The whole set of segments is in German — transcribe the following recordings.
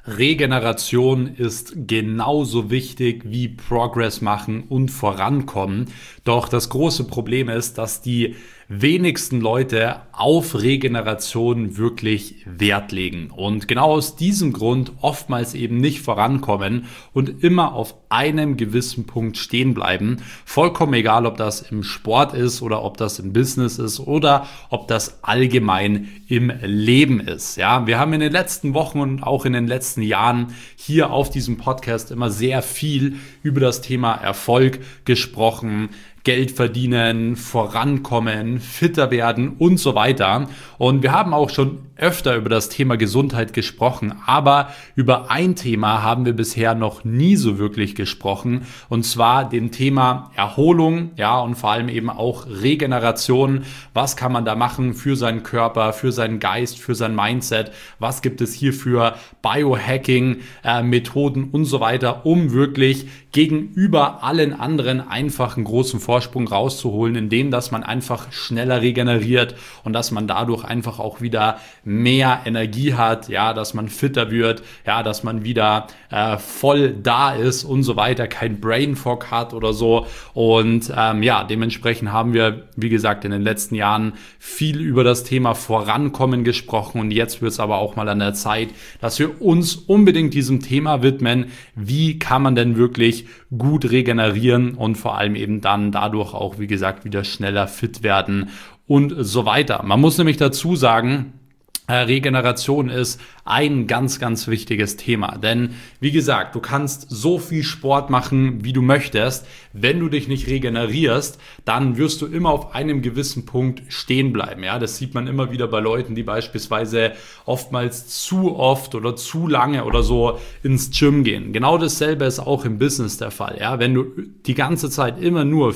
Regeneration ist genauso wichtig wie Progress machen und vorankommen. Doch das große Problem ist, dass die wenigsten Leute auf Regeneration wirklich Wert legen und genau aus diesem Grund oftmals eben nicht vorankommen und immer auf einem gewissen Punkt stehen bleiben. Vollkommen egal, ob das im Sport ist oder ob das im Business ist oder ob das allgemein im Leben ist. Ja, wir haben in den letzten Wochen und auch in den letzten Jahren hier auf diesem Podcast immer sehr viel über das Thema Erfolg gesprochen. Geld verdienen, vorankommen, fitter werden und so weiter. Und wir haben auch schon öfter über das Thema Gesundheit gesprochen, aber über ein Thema haben wir bisher noch nie so wirklich gesprochen, und zwar dem Thema Erholung, ja, und vor allem eben auch Regeneration. Was kann man da machen für seinen Körper, für seinen Geist, für sein Mindset? Was gibt es hier für Biohacking, Methoden und so weiter, um wirklich gegenüber allen anderen einfach einen großen Vorsprung rauszuholen, indem dass man einfach schneller regeneriert und dass man dadurch einfach auch wieder mehr Energie hat, ja, dass man fitter wird, ja, dass man wieder voll da ist und so weiter, kein Brain Fog hat oder so. Und dementsprechend haben wir, wie gesagt, in den letzten Jahren viel über das Thema Vorankommen gesprochen, und jetzt wird es aber auch mal an der Zeit, dass wir uns unbedingt diesem Thema widmen. Wie kann man denn wirklich gut regenerieren und vor allem eben dann dadurch auch, wie gesagt, wieder schneller fit werden und so weiter. Man muss nämlich dazu sagen, Regeneration ist ein ganz, ganz wichtiges Thema, denn wie gesagt, du kannst so viel Sport machen, wie du möchtest. Wenn du dich nicht regenerierst, dann wirst du immer auf einem gewissen Punkt stehen bleiben. Ja, das sieht man immer wieder bei Leuten, die beispielsweise oftmals zu oft oder zu lange oder so ins Gym gehen. Genau dasselbe ist auch im Business der Fall. Ja, wenn du die ganze Zeit immer nur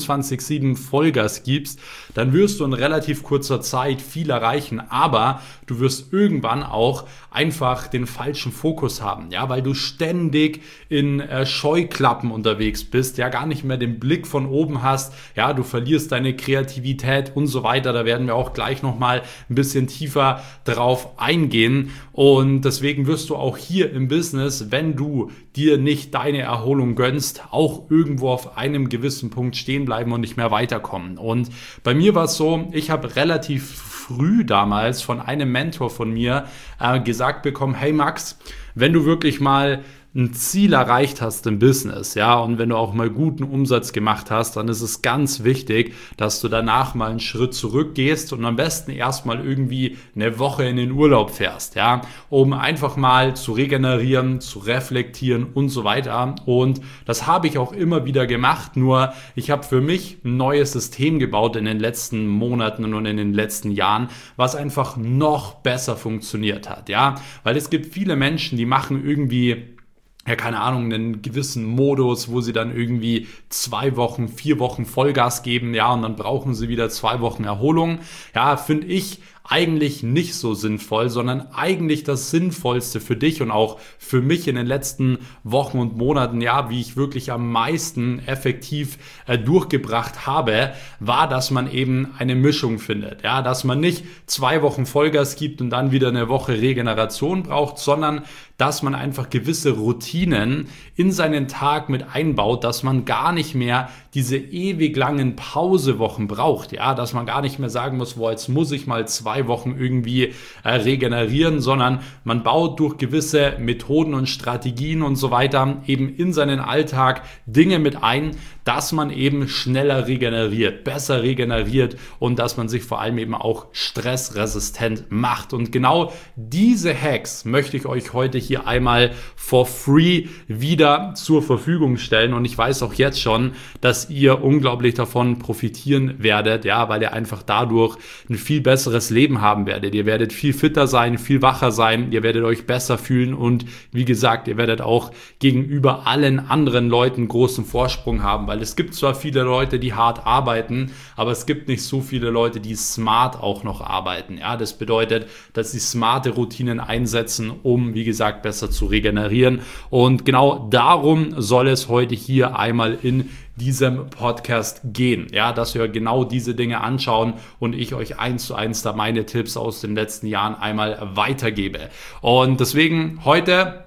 24/7 Vollgas gibst, dann wirst du in relativ kurzer Zeit viel erreichen, aber du wirst irgendwann auch einfach den falschen Fokus haben, ja, weil du ständig in Scheuklappen unterwegs bist, ja, gar nicht mehr den Blick von oben hast, ja, du verlierst deine Kreativität und so weiter. Da werden wir auch gleich nochmal ein bisschen tiefer drauf eingehen, und deswegen wirst du auch hier im Business, wenn du dir nicht deine Erholung gönnst, auch irgendwo auf einem gewissen Punkt stehen bleiben und nicht mehr weiterkommen. Und bei mir war es so, ich habe relativ früh damals von einem Mentor von mir gesagt bekommen, hey Max, wenn du wirklich mal ein Ziel erreicht hast im Business, ja, und wenn du auch mal guten Umsatz gemacht hast, dann ist es ganz wichtig, dass du danach mal einen Schritt zurückgehst und am besten erstmal irgendwie eine Woche in den Urlaub fährst, ja, um einfach mal zu regenerieren, zu reflektieren und so weiter. Und das habe ich auch immer wieder gemacht, nur ich habe für mich ein neues System gebaut in den letzten Monaten und in den letzten Jahren, was einfach noch besser funktioniert hat, ja, weil es gibt viele Menschen, die machen irgendwie, ja, keine Ahnung, einen gewissen Modus, wo sie dann irgendwie 2 Wochen, 4 Wochen Vollgas geben, ja, und dann brauchen sie wieder 2 Wochen Erholung. Ja, finde ich eigentlich nicht so sinnvoll, sondern eigentlich das Sinnvollste für dich und auch für mich in den letzten Wochen und Monaten, ja, wie ich wirklich am meisten effektiv durchgebracht habe, war, dass man eben eine Mischung findet, ja, dass man nicht 2 Wochen Vollgas gibt und dann wieder eine Woche Regeneration braucht, sondern dass man einfach gewisse Routinen in seinen Tag mit einbaut, dass man gar nicht mehr diese ewig langen Pausewochen braucht, ja, dass man gar nicht mehr sagen muss, boah, jetzt muss ich mal 2 Wochen irgendwie regenerieren, sondern man baut durch gewisse Methoden und Strategien und so weiter eben in seinen Alltag Dinge mit ein, dass man eben schneller regeneriert, besser regeneriert und dass man sich vor allem eben auch stressresistent macht. Und genau diese Hacks möchte ich euch heute hier einmal for free wieder zur Verfügung stellen, und ich weiß auch jetzt schon, dass ihr unglaublich davon profitieren werdet, ja, weil ihr einfach dadurch ein viel besseres Leben haben werdet. Ihr werdet viel fitter sein, viel wacher sein, ihr werdet euch besser fühlen und wie gesagt, ihr werdet auch gegenüber allen anderen Leuten großen Vorsprung haben, weil es gibt zwar viele Leute, die hart arbeiten, aber es gibt nicht so viele Leute, die smart auch noch arbeiten. Ja, das bedeutet, dass sie smarte Routinen einsetzen, um, wie gesagt, besser zu regenerieren, und genau darum soll es heute hier einmal in diesem Podcast gehen, ja, dass wir genau diese Dinge anschauen und ich euch 1:1 da meine Tipps aus den letzten Jahren einmal weitergebe. Und deswegen heute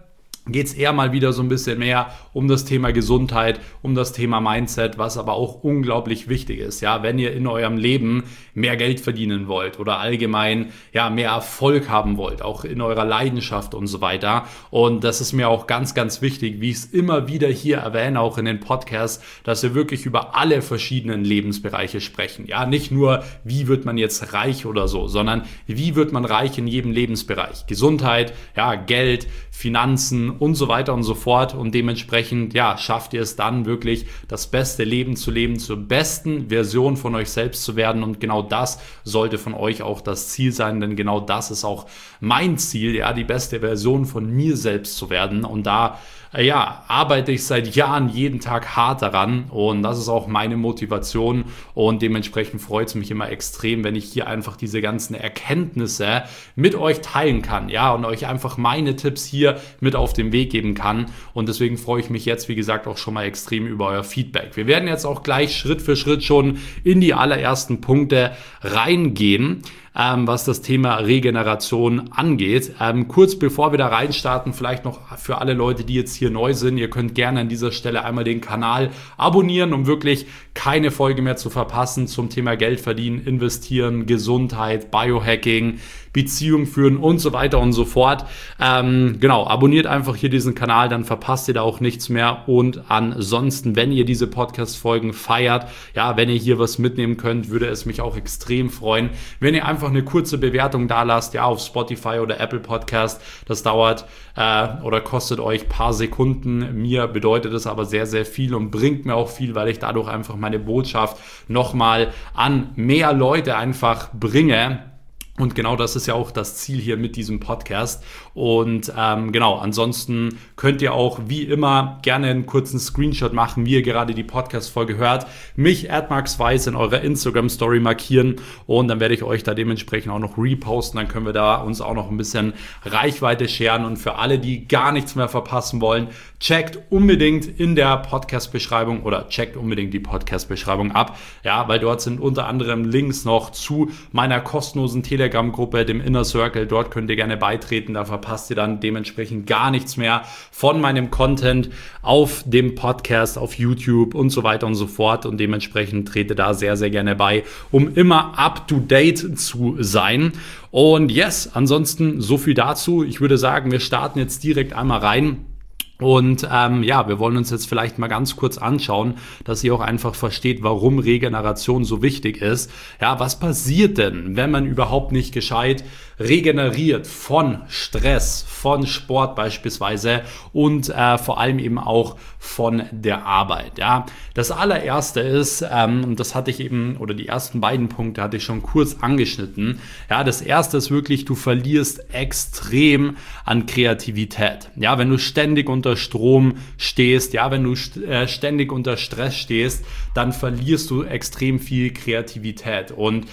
geht es eher mal wieder so ein bisschen mehr um das Thema Gesundheit, um das Thema Mindset, was aber auch unglaublich wichtig ist. Ja, wenn ihr in eurem Leben mehr Geld verdienen wollt oder allgemein ja mehr Erfolg haben wollt, auch in eurer Leidenschaft und so weiter. Und das ist mir auch ganz, ganz wichtig, wie ich es immer wieder hier erwähne, auch in den Podcasts, dass wir wirklich über alle verschiedenen Lebensbereiche sprechen. Ja, nicht nur, wie wird man jetzt reich oder so, sondern wie wird man reich in jedem Lebensbereich. Gesundheit, ja, Geld, Finanzen und so weiter und so fort, und dementsprechend, ja, schafft ihr es dann wirklich, das beste Leben zu leben, zur besten Version von euch selbst zu werden, und genau das sollte von euch auch das Ziel sein, denn genau das ist auch mein Ziel, ja, die beste Version von mir selbst zu werden, und da ja, arbeite ich seit Jahren jeden Tag hart daran, und das ist auch meine Motivation, und dementsprechend freut es mich immer extrem, wenn ich hier einfach diese ganzen Erkenntnisse mit euch teilen kann, ja, und euch einfach meine Tipps hier mit auf den Weg geben kann, und deswegen freue ich mich jetzt, wie gesagt, auch schon mal extrem über euer Feedback. Wir werden jetzt auch gleich Schritt für Schritt schon in die allerersten Punkte reingehen, was das Thema Regeneration angeht. Kurz bevor wir da reinstarten, vielleicht noch für alle Leute, die jetzt hier neu sind, ihr könnt gerne an dieser Stelle einmal den Kanal abonnieren, um wirklich keine Folge mehr zu verpassen zum Thema Geld verdienen, investieren, Gesundheit, Biohacking, Beziehung führen und so weiter und so fort. Genau, abonniert einfach hier diesen Kanal, dann verpasst ihr da auch nichts mehr. Und ansonsten, wenn ihr diese Podcast-Folgen feiert, ja, wenn ihr hier was mitnehmen könnt, würde es mich auch extrem freuen, wenn ihr einfach eine kurze Bewertung da lasst, ja, auf Spotify oder Apple Podcast. Das dauert oder kostet euch ein paar Sekunden. Mir bedeutet es aber sehr, sehr viel und bringt mir auch viel, weil ich dadurch einfach meine Botschaft nochmal an mehr Leute einfach bringe. Und genau das ist ja auch das Ziel hier mit diesem Podcast. Und genau, ansonsten könnt ihr auch wie immer gerne einen kurzen Screenshot machen, wie ihr gerade die Podcast-Folge hört, mich @maxweiss in eurer Instagram-Story markieren, und dann werde ich euch da dementsprechend auch noch reposten. Dann können wir da uns auch noch ein bisschen Reichweite scheren. Und für alle, die gar nichts mehr verpassen wollen, checkt unbedingt in der Podcast-Beschreibung oder checkt unbedingt die Podcast-Beschreibung ab, ja, weil dort sind unter anderem Links noch zu meiner kostenlosen Telegram-Gruppe, dem Inner Circle. Dort könnt ihr gerne beitreten, da verpasst ihr dann dementsprechend gar nichts mehr von meinem Content auf dem Podcast, auf YouTube und so weiter und so fort, und dementsprechend trete da sehr, sehr gerne bei, um immer up to date zu sein. Und yes, ansonsten so viel dazu. Ich würde sagen, wir starten jetzt direkt einmal rein. Und ja, wir wollen uns jetzt vielleicht mal ganz kurz anschauen, dass ihr auch einfach versteht, warum Regeneration so wichtig ist. Ja, was passiert denn, wenn man überhaupt nicht gescheit regeneriert von Stress, von Sport beispielsweise und vor allem eben auch von der Arbeit. Ja, das allererste ist, und das hatte ich eben, oder die ersten beiden Punkte hatte ich schon kurz angeschnitten. Ja, das erste ist wirklich, du verlierst extrem an Kreativität. Ja, wenn du ständig unter Strom stehst, ja, wenn du ständig unter Stress stehst, dann verlierst du extrem viel Kreativität. Und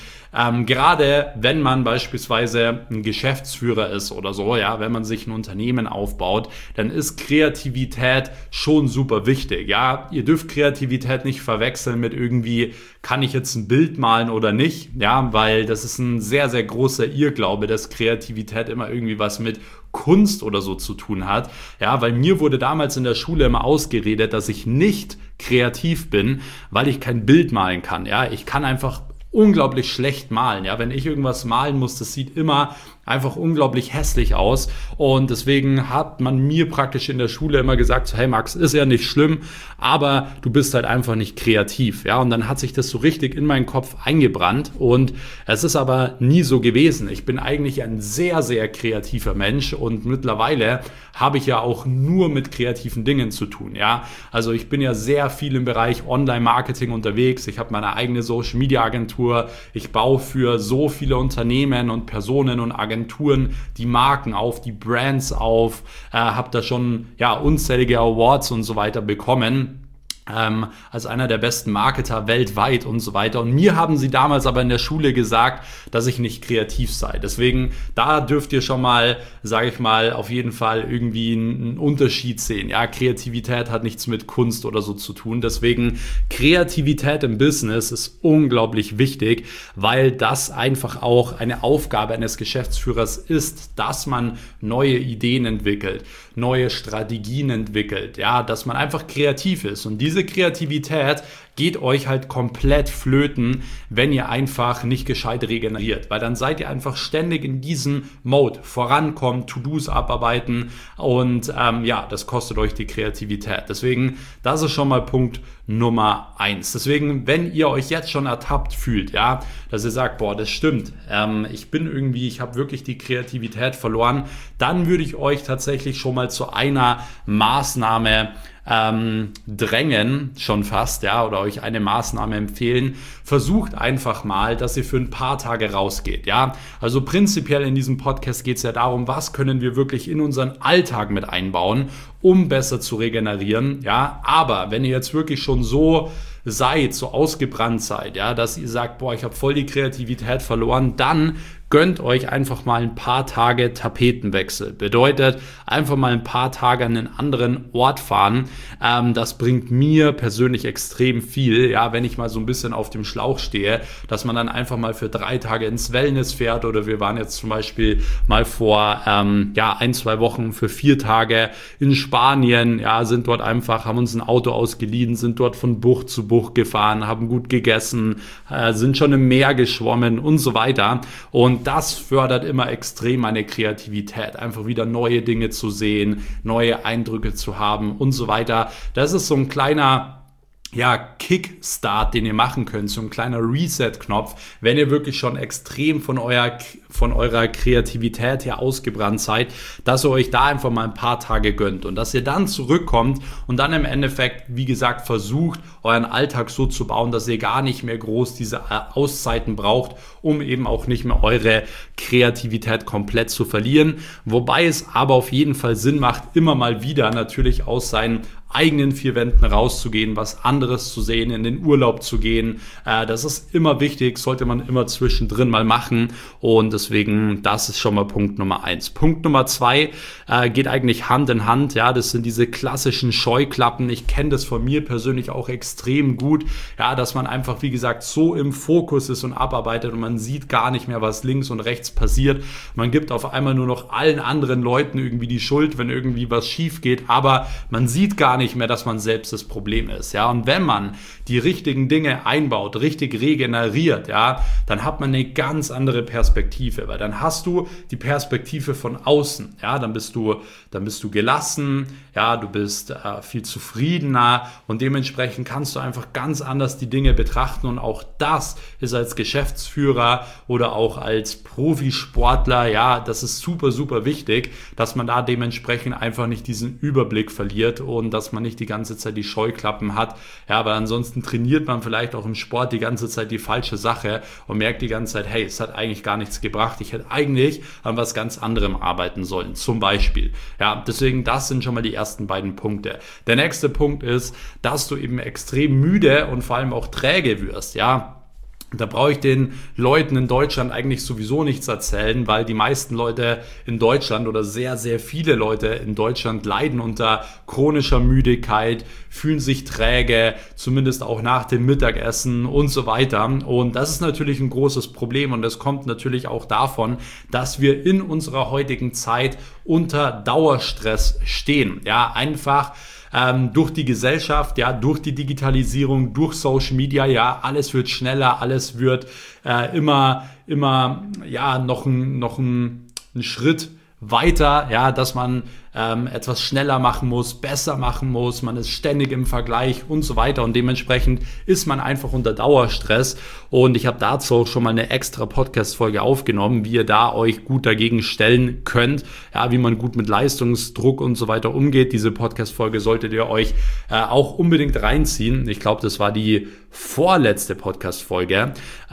gerade wenn man beispielsweise ein Geschäftsführer ist oder so, ja, wenn man sich ein Unternehmen aufbaut, dann ist Kreativität schon super wichtig. Ja, ihr dürft Kreativität nicht verwechseln mit irgendwie, kann ich jetzt ein Bild malen oder nicht? Ja, weil das ist ein sehr, sehr großer Irrglaube, dass Kreativität immer irgendwie was mit Kunst oder so zu tun hat. Ja, weil mir wurde damals in der Schule immer ausgeredet, dass ich nicht kreativ bin, weil ich kein Bild malen kann. Ja, ich kann einfach unglaublich schlecht malen. Ja, wenn ich irgendwas malen muss, das sieht immer einfach unglaublich hässlich aus, und deswegen hat man mir praktisch in der Schule immer gesagt, hey Max, ist ja nicht schlimm, aber du bist halt einfach nicht kreativ, ja, und dann hat sich das so richtig in meinen Kopf eingebrannt, und es ist aber nie so gewesen. Ich bin eigentlich ein sehr, sehr kreativer Mensch, und mittlerweile habe ich ja auch nur mit kreativen Dingen zu tun, ja, also ich bin ja sehr viel im Bereich Online-Marketing unterwegs, ich habe meine eigene Social-Media-Agentur, ich baue für so viele Unternehmen und Personen und Agenturen die Marken auf, die Brands auf, habe da schon ja unzählige Awards und so weiter bekommen. als einer der besten Marketer weltweit und so weiter. Und mir haben sie damals aber in der Schule gesagt, dass ich nicht kreativ sei. Deswegen, da dürft ihr schon mal, sage ich mal, auf jeden Fall irgendwie einen Unterschied sehen. Ja, Kreativität hat nichts mit Kunst oder so zu tun. Deswegen, Kreativität im Business ist unglaublich wichtig, weil das einfach auch eine Aufgabe eines Geschäftsführers ist, dass man neue Ideen entwickelt, neue Strategien entwickelt, ja, dass man einfach kreativ ist. Und diese Kreativität geht euch halt komplett flöten, wenn ihr einfach nicht gescheit regeneriert, weil dann seid ihr einfach ständig in diesem Mode, vorankommen, To-Dos abarbeiten und das kostet euch die Kreativität. Deswegen, das ist schon mal Punkt Nummer 1. Deswegen, wenn ihr euch jetzt schon ertappt fühlt, ja, dass ihr sagt, boah, das stimmt, ich habe wirklich die Kreativität verloren, dann würde ich euch tatsächlich schon mal zu einer Maßnahme drängen, schon fast, ja, oder euch eine Maßnahme empfehlen. Versucht einfach mal, dass ihr für ein paar Tage rausgeht, ja. Also prinzipiell in diesem Podcast geht es ja darum, was können wir wirklich in unseren Alltag mit einbauen, um besser zu regenerieren, ja. Aber wenn ihr jetzt wirklich schon so ausgebrannt seid, ja, dass ihr sagt, boah, ich habe voll die Kreativität verloren, dann gönnt euch einfach mal ein paar Tage Tapetenwechsel. Bedeutet, einfach mal ein paar Tage an einen anderen Ort fahren. Das bringt mir persönlich extrem viel, ja, wenn ich mal so ein bisschen auf dem Schlauch stehe, dass man dann einfach mal für 3 Tage ins Wellness fährt, oder wir waren jetzt zum Beispiel mal vor 1-2 Wochen für 4 Tage in Spanien, ja, sind dort einfach, haben uns ein Auto ausgeliehen, sind dort von Bucht zu Bucht gefahren, haben gut gegessen, sind schon im Meer geschwommen und so weiter. Und das fördert immer extrem meine Kreativität, einfach wieder neue Dinge zu sehen, neue Eindrücke zu haben und so weiter. Das ist so ein kleiner Kickstart, den ihr machen könnt, so ein kleiner Reset-Knopf, wenn ihr wirklich schon extrem von eurer Kreativität her ausgebrannt seid, dass ihr euch da einfach mal ein paar Tage gönnt und dass ihr dann zurückkommt und dann im Endeffekt, wie gesagt, versucht, euren Alltag so zu bauen, dass ihr gar nicht mehr groß diese Auszeiten braucht, um eben auch nicht mehr eure Kreativität komplett zu verlieren. Wobei es aber auf jeden Fall Sinn macht, immer mal wieder natürlich aus seinen eigenen 4 Wänden rauszugehen, was anderes zu sehen, in den Urlaub zu gehen. Das ist immer wichtig, sollte man immer zwischendrin mal machen, und deswegen, das ist schon mal Punkt Nummer 1. Punkt Nummer 2 geht eigentlich Hand in Hand, ja, das sind diese klassischen Scheuklappen. Ich kenne das von mir persönlich auch extrem gut, ja, dass man einfach, wie gesagt, so im Fokus ist und abarbeitet und man sieht gar nicht mehr, was links und rechts passiert. Man gibt auf einmal nur noch allen anderen Leuten irgendwie die Schuld, wenn irgendwie was schief geht, aber man sieht gar nicht mehr, dass man selbst das Problem ist, ja. Und wenn man die richtigen Dinge einbaut, richtig regeneriert, ja, dann hat man eine ganz andere Perspektive, weil dann hast du die Perspektive von außen, ja, dann bist du gelassen, ja, du bist viel zufriedener und dementsprechend kannst du einfach ganz anders die Dinge betrachten, und auch das ist als Geschäftsführer oder auch als Profisportler, ja, das ist super, super wichtig, dass man da dementsprechend einfach nicht diesen Überblick verliert und dass man nicht die ganze Zeit die Scheuklappen hat, ja, weil ansonsten trainiert man vielleicht auch im Sport die ganze Zeit die falsche Sache und merkt die ganze Zeit, hey, es hat eigentlich gar nichts gebracht, ich hätte eigentlich an was ganz anderem arbeiten sollen, zum Beispiel. Ja, deswegen, das sind schon mal die ersten beiden Punkte. Der nächste Punkt ist, dass du eben extrem müde und vor allem auch träge wirst, ja. Da brauche ich den Leuten in Deutschland eigentlich sowieso nichts erzählen, weil die meisten Leute in Deutschland oder sehr, sehr viele Leute in Deutschland leiden unter chronischer Müdigkeit, fühlen sich träge, zumindest auch nach dem Mittagessen und so weiter. Und das ist natürlich ein großes Problem, und das kommt natürlich auch davon, dass wir in unserer heutigen Zeit unter Dauerstress stehen. Ja, einfach durch die Gesellschaft, ja, durch die Digitalisierung, durch Social Media, ja, alles wird schneller, alles wird immer ja, noch ein Schritt weiter, ja, dass man etwas schneller machen muss, besser machen muss, man ist ständig im Vergleich und so weiter, und dementsprechend ist man einfach unter Dauerstress, und ich habe dazu auch schon mal eine extra Podcast-Folge aufgenommen, wie ihr da euch gut dagegen stellen könnt, ja, wie man gut mit Leistungsdruck und so weiter umgeht. Diese Podcast-Folge solltet ihr euch auch unbedingt reinziehen. Ich glaube, das war die vorletzte Podcast-Folge,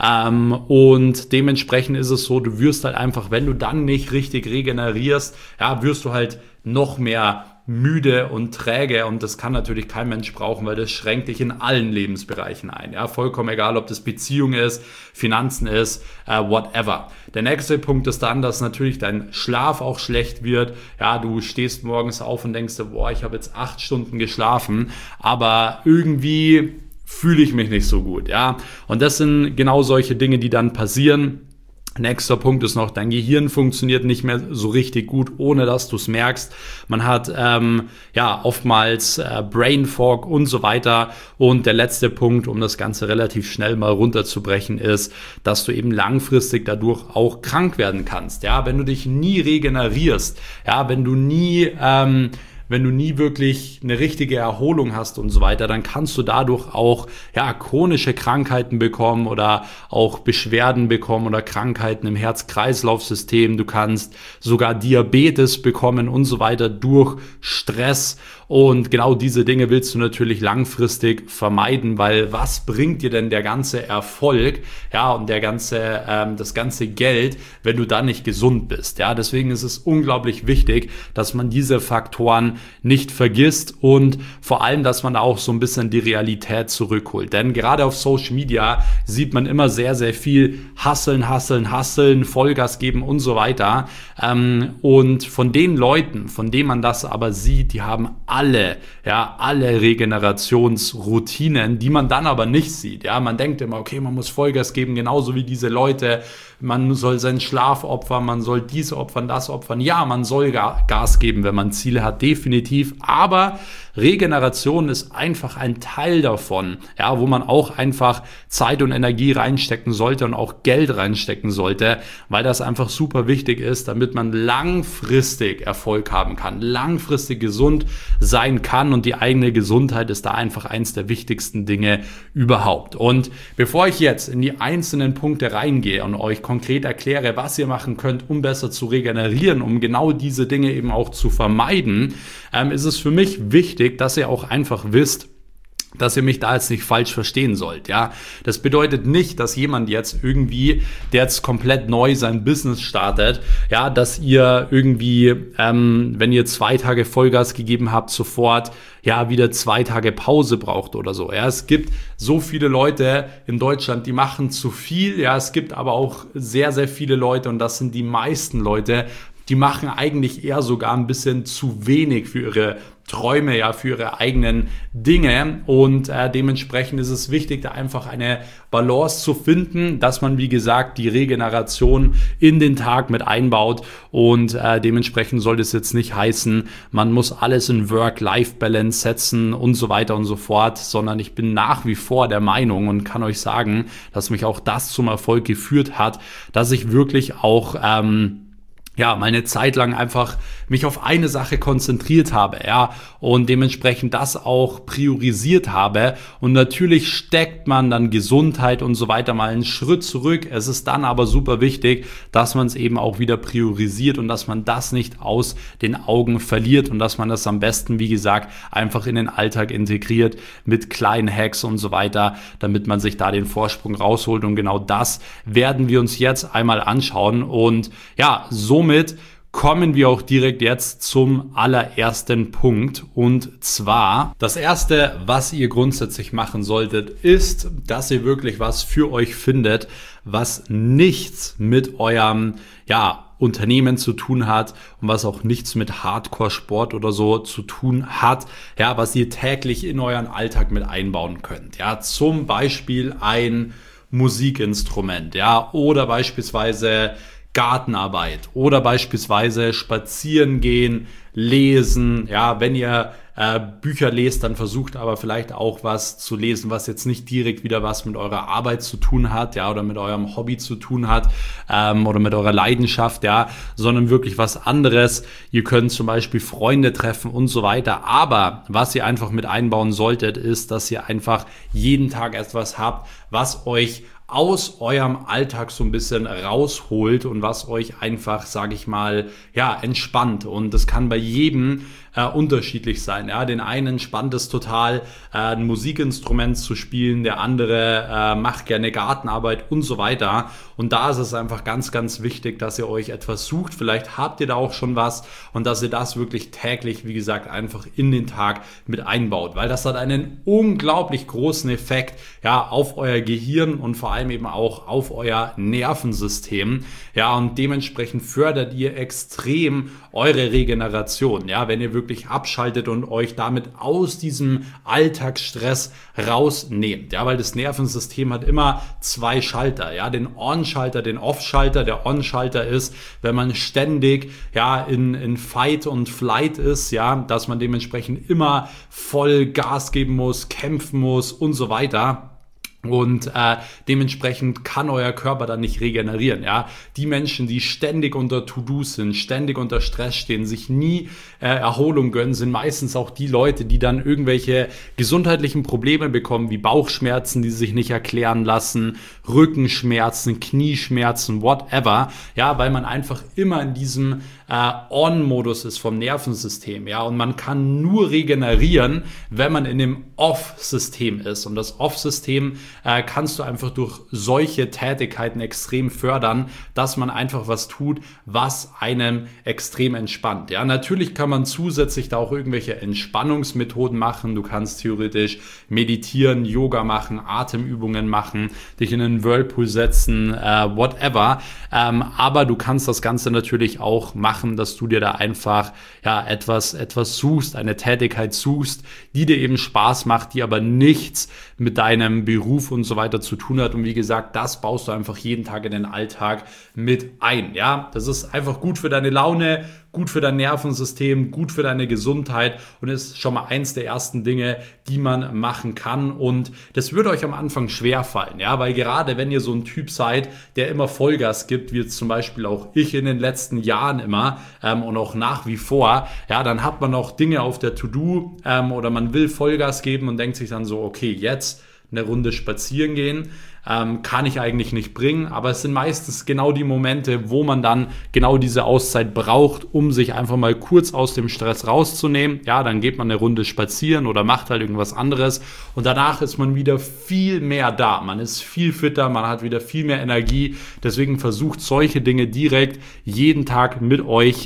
und dementsprechend ist es so, du wirst halt einfach, wenn du dann nicht richtig regenerierst, ja, wirst du halt noch mehr müde und träge und das kann natürlich kein Mensch brauchen, weil das schränkt dich in allen Lebensbereichen ein. Ja, vollkommen egal, ob das Beziehung ist, Finanzen ist, whatever. Der nächste Punkt ist dann, dass natürlich dein Schlaf auch schlecht wird. Ja, du stehst morgens auf und denkst dir, boah, ich habe jetzt 8 Stunden geschlafen, aber irgendwie fühle ich mich nicht so gut. Ja, und das sind genau solche Dinge, die dann passieren. Nächster Punkt ist noch, dein Gehirn funktioniert nicht mehr so richtig gut, ohne dass du es merkst. Man hat oftmals Brain Fog und so weiter. Und der letzte Punkt, um das Ganze relativ schnell mal runterzubrechen, ist, dass du eben langfristig dadurch auch krank werden kannst. Ja, wenn du dich nie regenerierst, ja, wenn du nie wirklich eine richtige Erholung hast und so weiter, dann kannst du dadurch auch chronische Krankheiten bekommen oder auch Beschwerden bekommen oder Krankheiten im Herz-Kreislauf-System. Du kannst sogar Diabetes bekommen und so weiter durch Stress. Und genau diese Dinge willst du natürlich langfristig vermeiden, weil was bringt dir denn der ganze Erfolg, und das ganze Geld, wenn du dann nicht gesund bist? Ja, deswegen ist es unglaublich wichtig, dass man diese Faktoren nicht vergisst und vor allem, dass man auch so ein bisschen die Realität zurückholt. Denn gerade auf Social Media sieht man immer sehr, sehr viel Hustlen, Vollgas geben und so weiter. Und von den Leuten, von denen man das aber sieht, die haben alle Regenerationsroutinen, die man dann aber nicht sieht. Ja, man denkt immer, okay, man muss Vollgas geben, genauso wie diese Leute. Man soll seinen Schlaf opfern, man soll dies opfern, das opfern. Ja, man soll Gas geben, wenn man Ziele hat, definitiv. Aber Regeneration ist einfach ein Teil davon, wo man auch einfach Zeit und Energie reinstecken sollte und auch Geld reinstecken sollte, weil das einfach super wichtig ist, damit man langfristig Erfolg haben kann, langfristig gesund sein kann und die eigene Gesundheit ist da einfach eins der wichtigsten Dinge überhaupt. Und bevor ich jetzt in die einzelnen Punkte reingehe und euch konkret erkläre, was ihr machen könnt, um besser zu regenerieren, um genau diese Dinge eben auch zu vermeiden, ist es für mich wichtig, dass ihr auch einfach wisst, dass ihr mich da jetzt nicht falsch verstehen sollt, ja. Das bedeutet nicht, dass jemand jetzt irgendwie, der jetzt komplett neu sein Business startet, dass ihr irgendwie, wenn ihr 2 Tage Vollgas gegeben habt, sofort, wieder 2 Tage Pause braucht oder so, ja. Es gibt so viele Leute in Deutschland, die machen zu viel, es gibt aber auch sehr, sehr viele Leute und das sind die meisten Leute, die machen eigentlich eher sogar ein bisschen zu wenig für ihre Träume, für ihre eigenen Dinge und dementsprechend ist es wichtig, da einfach eine Balance zu finden, dass man, wie gesagt, die Regeneration in den Tag mit einbaut und dementsprechend soll das jetzt nicht heißen, man muss alles in Work-Life-Balance setzen und so weiter und so fort, sondern ich bin nach wie vor der Meinung und kann euch sagen, dass mich auch das zum Erfolg geführt hat, dass ich wirklich auch meine Zeit lang einfach mich auf eine Sache konzentriert habe, und dementsprechend das auch priorisiert habe und natürlich steckt man dann Gesundheit und so weiter mal einen Schritt zurück. Es ist dann aber super wichtig, dass man es eben auch wieder priorisiert und dass man das nicht aus den Augen verliert und dass man das am besten, wie gesagt, einfach in den Alltag integriert mit kleinen Hacks und so weiter, damit man sich da den Vorsprung rausholt und genau das werden wir uns jetzt einmal anschauen und somit kommen wir auch direkt jetzt zum allerersten Punkt und zwar das erste, was ihr grundsätzlich machen solltet, ist, dass ihr wirklich was für euch findet, was nichts mit eurem Unternehmen zu tun hat und was auch nichts mit Hardcore-Sport oder so zu tun hat, was ihr täglich in euren Alltag mit einbauen könnt. Zum Beispiel ein Musikinstrument, oder beispielsweise Gartenarbeit oder beispielsweise spazieren gehen, lesen, wenn ihr Bücher lest, dann versucht aber vielleicht auch was zu lesen, was jetzt nicht direkt wieder was mit eurer Arbeit zu tun hat, oder mit eurem Hobby zu tun hat, oder mit eurer Leidenschaft, sondern wirklich was anderes. Ihr könnt zum Beispiel Freunde treffen und so weiter. Aber was ihr einfach mit einbauen solltet, ist, dass ihr einfach jeden Tag etwas habt, was euch aus eurem Alltag so ein bisschen rausholt und was euch einfach, sage ich mal, entspannt. Und das kann bei jedem unterschiedlich sein. Ja, den einen entspannt es total, ein Musikinstrument zu spielen, der andere macht gerne Gartenarbeit und so weiter. Und da ist es einfach ganz, ganz wichtig, dass ihr euch etwas sucht. Vielleicht habt ihr da auch schon was und dass ihr das wirklich täglich, wie gesagt, einfach in den Tag mit einbaut, weil das hat einen unglaublich großen Effekt, ja, auf euer Gehirn und vor allem eben auch auf euer Nervensystem. Ja, und dementsprechend fördert ihr extrem eure Regeneration, ja, wenn ihr wirklich abschaltet und euch damit aus diesem Alltagsstress rausnehmt, ja, weil das Nervensystem hat immer zwei Schalter, ja, den On-Schalter, den Off-Schalter. Der On-Schalter ist, wenn man ständig, ja, in Fight und Flight ist, ja, dass man dementsprechend immer voll Gas geben muss, kämpfen muss und so weiter. Und dementsprechend kann euer Körper dann nicht regenerieren. Ja, die Menschen, die ständig unter To-Dos sind, ständig unter Stress stehen, sich nie Erholung gönnen, sind meistens auch die Leute, die dann irgendwelche gesundheitlichen Probleme bekommen, wie Bauchschmerzen, die sich nicht erklären lassen, Rückenschmerzen, Knieschmerzen, whatever. Ja, weil man einfach immer in diesem On-Modus ist vom Nervensystem. Ja, und man kann nur regenerieren, wenn man in dem Off-System ist. Und das Off-System kannst du einfach durch solche Tätigkeiten extrem fördern, dass man einfach was tut, was einem extrem entspannt. Ja, natürlich kann man zusätzlich da auch irgendwelche Entspannungsmethoden machen. Du kannst theoretisch meditieren, Yoga machen, Atemübungen machen, dich in einen Whirlpool setzen, whatever. Aber du kannst das Ganze natürlich auch machen, dass du dir da einfach ja etwas suchst, eine Tätigkeit suchst, die dir eben Spaß macht, die aber nichts mit deinem Beruf und so weiter zu tun hat. Und wie gesagt, das baust du einfach jeden Tag in den Alltag mit ein. Ja, das ist einfach gut für deine Laune, gut für dein Nervensystem, gut für deine Gesundheit und ist schon mal eins der ersten Dinge, die man machen kann. Und das wird euch am Anfang schwerfallen, ja, weil gerade wenn ihr so ein Typ seid, der immer Vollgas gibt, wie jetzt zum Beispiel auch ich in den letzten Jahren immer und auch nach wie vor, ja, dann hat man auch Dinge auf der To-Do oder man will Vollgas geben und denkt sich dann so, okay, jetzt eine Runde spazieren gehen, kann ich eigentlich nicht bringen, aber es sind meistens genau die Momente, wo man dann genau diese Auszeit braucht, um sich einfach mal kurz aus dem Stress rauszunehmen. Ja, dann geht man eine Runde spazieren oder macht halt irgendwas anderes und danach ist man wieder viel mehr da. Man ist viel fitter, man hat wieder viel mehr Energie. Deswegen versucht solche Dinge direkt jeden Tag mit euch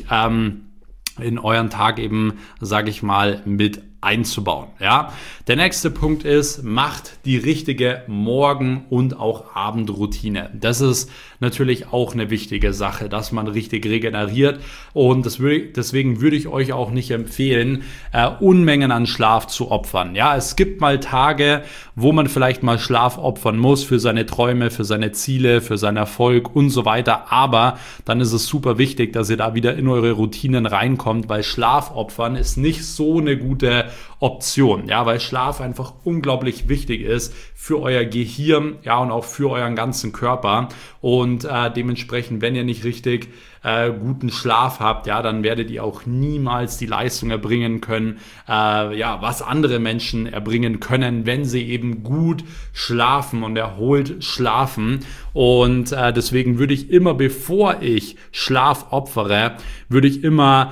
in euren Tag eben, sage ich mal, mit einzubauen. Ja, der nächste Punkt ist, macht die richtige Morgen- und auch Abendroutine. Das ist natürlich auch eine wichtige Sache, dass man richtig regeneriert und deswegen würde ich euch auch nicht empfehlen, Unmengen an Schlaf zu opfern. Ja, es gibt mal Tage, wo man vielleicht mal Schlaf opfern muss für seine Träume, für seine Ziele, für seinen Erfolg und so weiter, aber dann ist es super wichtig, dass ihr da wieder in eure Routinen reinkommt, weil Schlaf opfern ist nicht so eine gute Option, ja, weil Schlaf einfach unglaublich wichtig ist für euer Gehirn, ja, und auch für euren ganzen Körper und dementsprechend, wenn ihr nicht richtig guten Schlaf habt, ja, dann werdet ihr auch niemals die Leistung erbringen können, ja, was andere Menschen erbringen können, wenn sie eben gut schlafen und erholt schlafen und deswegen würde ich immer, bevor ich Schlaf opfere, würde ich immer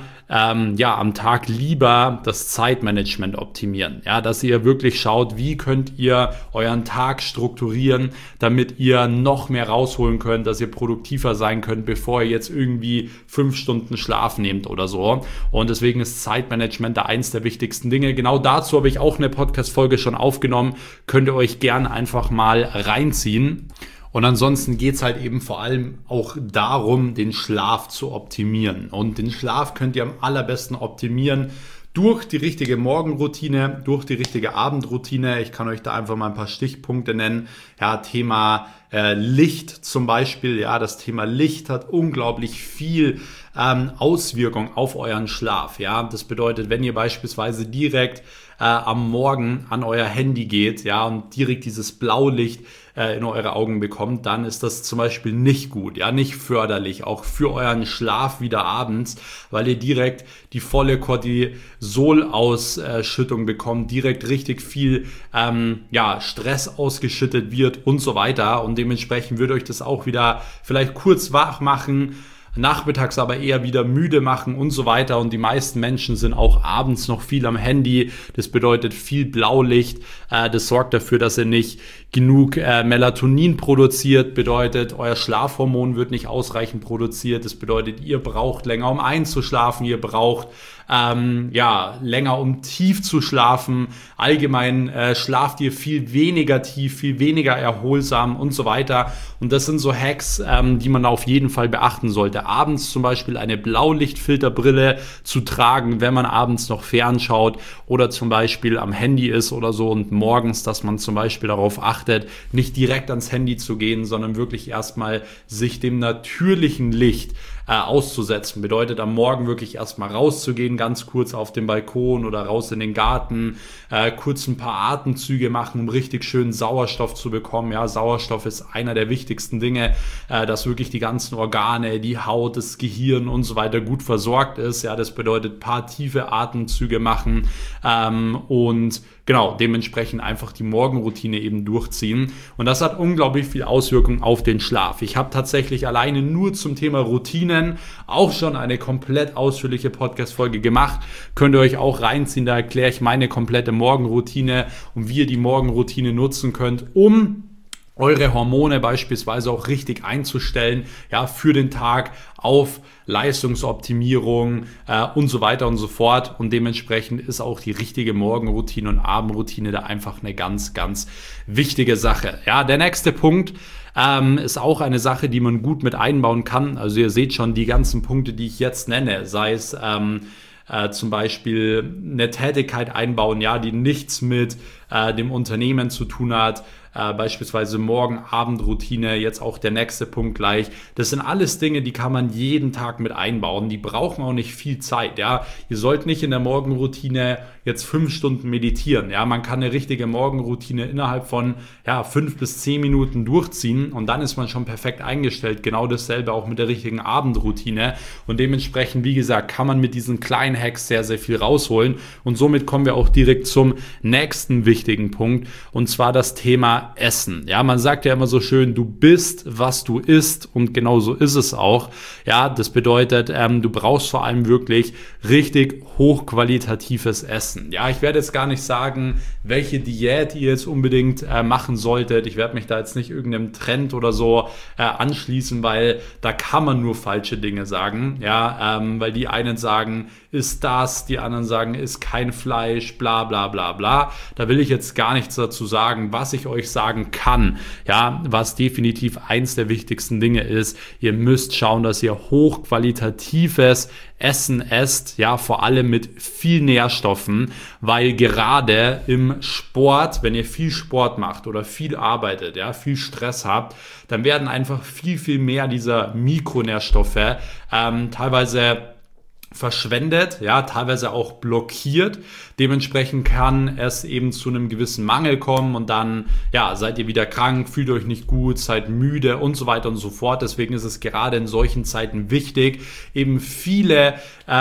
am Tag lieber das Zeitmanagement optimieren. Ja, dass ihr wirklich schaut, wie könnt ihr euren Tag strukturieren, damit ihr noch mehr rausholen könnt, dass ihr produktiver sein könnt, bevor ihr jetzt irgendwie 5 Stunden Schlaf nehmt oder so. Und deswegen ist Zeitmanagement da eins der wichtigsten Dinge. Genau dazu habe ich auch eine Podcast-Folge schon aufgenommen. Könnt ihr euch gerne einfach mal reinziehen. Und ansonsten geht's halt eben vor allem auch darum, den Schlaf zu optimieren. Und den Schlaf könnt ihr am allerbesten optimieren durch die richtige Morgenroutine, durch die richtige Abendroutine. Ich kann euch da einfach mal ein paar Stichpunkte nennen. Ja, Thema Licht zum Beispiel. Ja, das Thema Licht hat unglaublich viel Auswirkung auf euren Schlaf. Ja, das bedeutet, wenn ihr beispielsweise direkt am Morgen an euer Handy geht, ja, und direkt dieses Blaulicht in eure Augen bekommt, dann ist das zum Beispiel nicht gut, ja, nicht förderlich, auch für euren Schlaf wieder abends, weil ihr direkt die volle Cortisolausschüttung bekommt, direkt richtig viel Stress ausgeschüttet wird und so weiter und dementsprechend würde euch das auch wieder vielleicht kurz wach machen, nachmittags aber eher wieder müde machen und so weiter. Und die meisten Menschen sind auch abends noch viel am Handy. Das bedeutet viel Blaulicht. Das sorgt dafür, dass ihr nicht genug Melatonin produziert. Bedeutet, euer Schlafhormon wird nicht ausreichend produziert. Das bedeutet, ihr braucht länger, um einzuschlafen. Ihr braucht länger, um tief zu schlafen. Allgemein schlaft ihr viel weniger tief, viel weniger erholsam und so weiter. Und das sind so Hacks, die man auf jeden Fall beachten sollte. Abends zum Beispiel eine Blaulichtfilterbrille zu tragen, wenn man abends noch fernschaut oder zum Beispiel am Handy ist oder so, und morgens, dass man zum Beispiel darauf achtet, nicht direkt ans Handy zu gehen, sondern wirklich erstmal sich dem natürlichen Licht auszusetzen. Bedeutet, am Morgen wirklich erstmal rauszugehen, ganz kurz auf den Balkon oder raus in den Garten, kurz ein paar Atemzüge machen, um richtig schön Sauerstoff zu bekommen. Ja, Sauerstoff ist einer der wichtigsten Dinge, dass wirklich die ganzen Organe, die Haut, das Gehirn und so weiter gut versorgt ist. Ja, das bedeutet, ein paar tiefe Atemzüge machen und genau, dementsprechend einfach die Morgenroutine eben durchziehen. Und das hat unglaublich viel Auswirkung auf den Schlaf. Ich habe tatsächlich alleine nur zum Thema Routinen auch schon eine komplett ausführliche Podcast-Folge gemacht. Könnt ihr euch auch reinziehen, da erkläre ich meine komplette Morgenroutine und wie ihr die Morgenroutine nutzen könnt, um eure Hormone beispielsweise auch richtig einzustellen, ja, für den Tag auf Leistungsoptimierung und so weiter und so fort. Und dementsprechend ist auch die richtige Morgenroutine und Abendroutine da einfach eine ganz, ganz wichtige Sache. Ja, der nächste Punkt ist auch eine Sache, die man gut mit einbauen kann. Also ihr seht schon die ganzen Punkte, die ich jetzt nenne, sei es zum Beispiel eine Tätigkeit einbauen, ja, die nichts mit dem Unternehmen zu tun hat, beispielsweise Morgen-Abend-Routine, jetzt auch der nächste Punkt gleich. Das sind alles Dinge, die kann man jeden Tag mit einbauen. Die brauchen auch nicht viel Zeit. Ja, ihr sollt nicht in der Morgenroutine jetzt 5 Stunden meditieren. Ja, man kann eine richtige Morgenroutine innerhalb von 5 bis 10 Minuten durchziehen und dann ist man schon perfekt eingestellt. Genau dasselbe auch mit der richtigen Abendroutine. Und dementsprechend, wie gesagt, kann man mit diesen kleinen Hacks sehr, sehr viel rausholen. Und somit kommen wir auch direkt zum nächsten wichtigen Punkt, und zwar das Thema Essen. Ja, man sagt ja immer so schön, du bist, was du isst, und genau so ist es auch. Ja, das bedeutet, du brauchst vor allem wirklich richtig hochqualitatives Essen. Ja, ich werde jetzt gar nicht sagen, welche Diät ihr jetzt unbedingt machen solltet. Ich werde mich da jetzt nicht irgendeinem Trend oder so anschließen, weil da kann man nur falsche Dinge sagen. Ja, weil die einen sagen, ist das, die anderen sagen, ist kein Fleisch, bla bla bla bla. Da will ich jetzt gar nichts dazu sagen. Was ich euch sagen kann, ja, was definitiv eins der wichtigsten Dinge ist, ihr müsst schauen, dass ihr hochqualitatives Essen esst, ja, vor allem mit viel Nährstoffen, weil gerade im Sport, wenn ihr viel Sport macht oder viel arbeitet, ja, viel Stress habt, dann werden einfach viel, viel mehr dieser Mikronährstoffe teilweise verschwendet, ja, teilweise auch blockiert. Dementsprechend kann es eben zu einem gewissen Mangel kommen und dann, ja, seid ihr wieder krank, fühlt euch nicht gut, seid müde und so weiter und so fort. Deswegen ist es gerade in solchen Zeiten wichtig, eben viele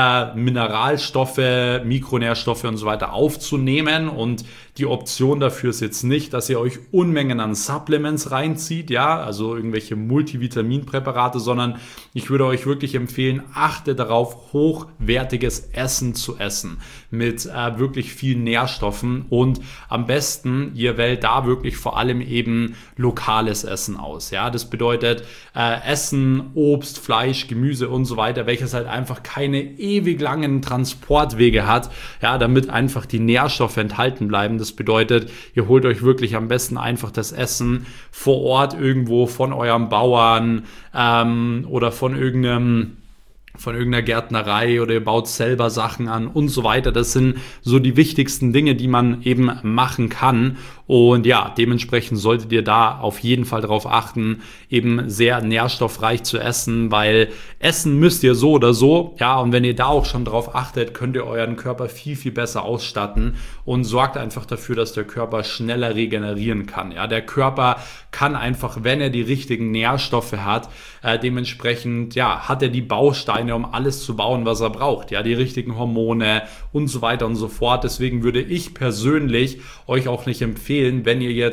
Mineralstoffe, Mikronährstoffe und so weiter aufzunehmen, und die Option dafür ist jetzt nicht, dass ihr euch Unmengen an Supplements reinzieht, ja, also irgendwelche Multivitaminpräparate, sondern ich würde euch wirklich empfehlen, achtet darauf, hochwertiges Essen zu essen mit wirklich vielen Nährstoffen, und am besten, ihr wählt da wirklich vor allem eben lokales Essen aus, ja, das bedeutet Essen, Obst, Fleisch, Gemüse und so weiter, welches halt einfach keine ewig langen Transportwege hat, ja, damit einfach die Nährstoffe enthalten bleiben. Das bedeutet, ihr holt euch wirklich am besten einfach das Essen vor Ort irgendwo von eurem Bauern oder von irgendeiner Gärtnerei, oder ihr baut selber Sachen an und so weiter. Das sind so die wichtigsten Dinge, die man eben machen kann. Und ja, dementsprechend solltet ihr da auf jeden Fall darauf achten, eben sehr nährstoffreich zu essen, weil essen müsst ihr so oder so. Ja, und wenn ihr da auch schon drauf achtet, könnt ihr euren Körper viel, viel besser ausstatten und sorgt einfach dafür, dass der Körper schneller regenerieren kann. Ja, der Körper kann einfach, wenn er die richtigen Nährstoffe hat, dementsprechend, ja, hat er die Bausteine, um alles zu bauen, was er braucht. Ja, die richtigen Hormone und so weiter und so fort. Deswegen würde ich persönlich euch auch nicht empfehlen, wenn ihr jetzt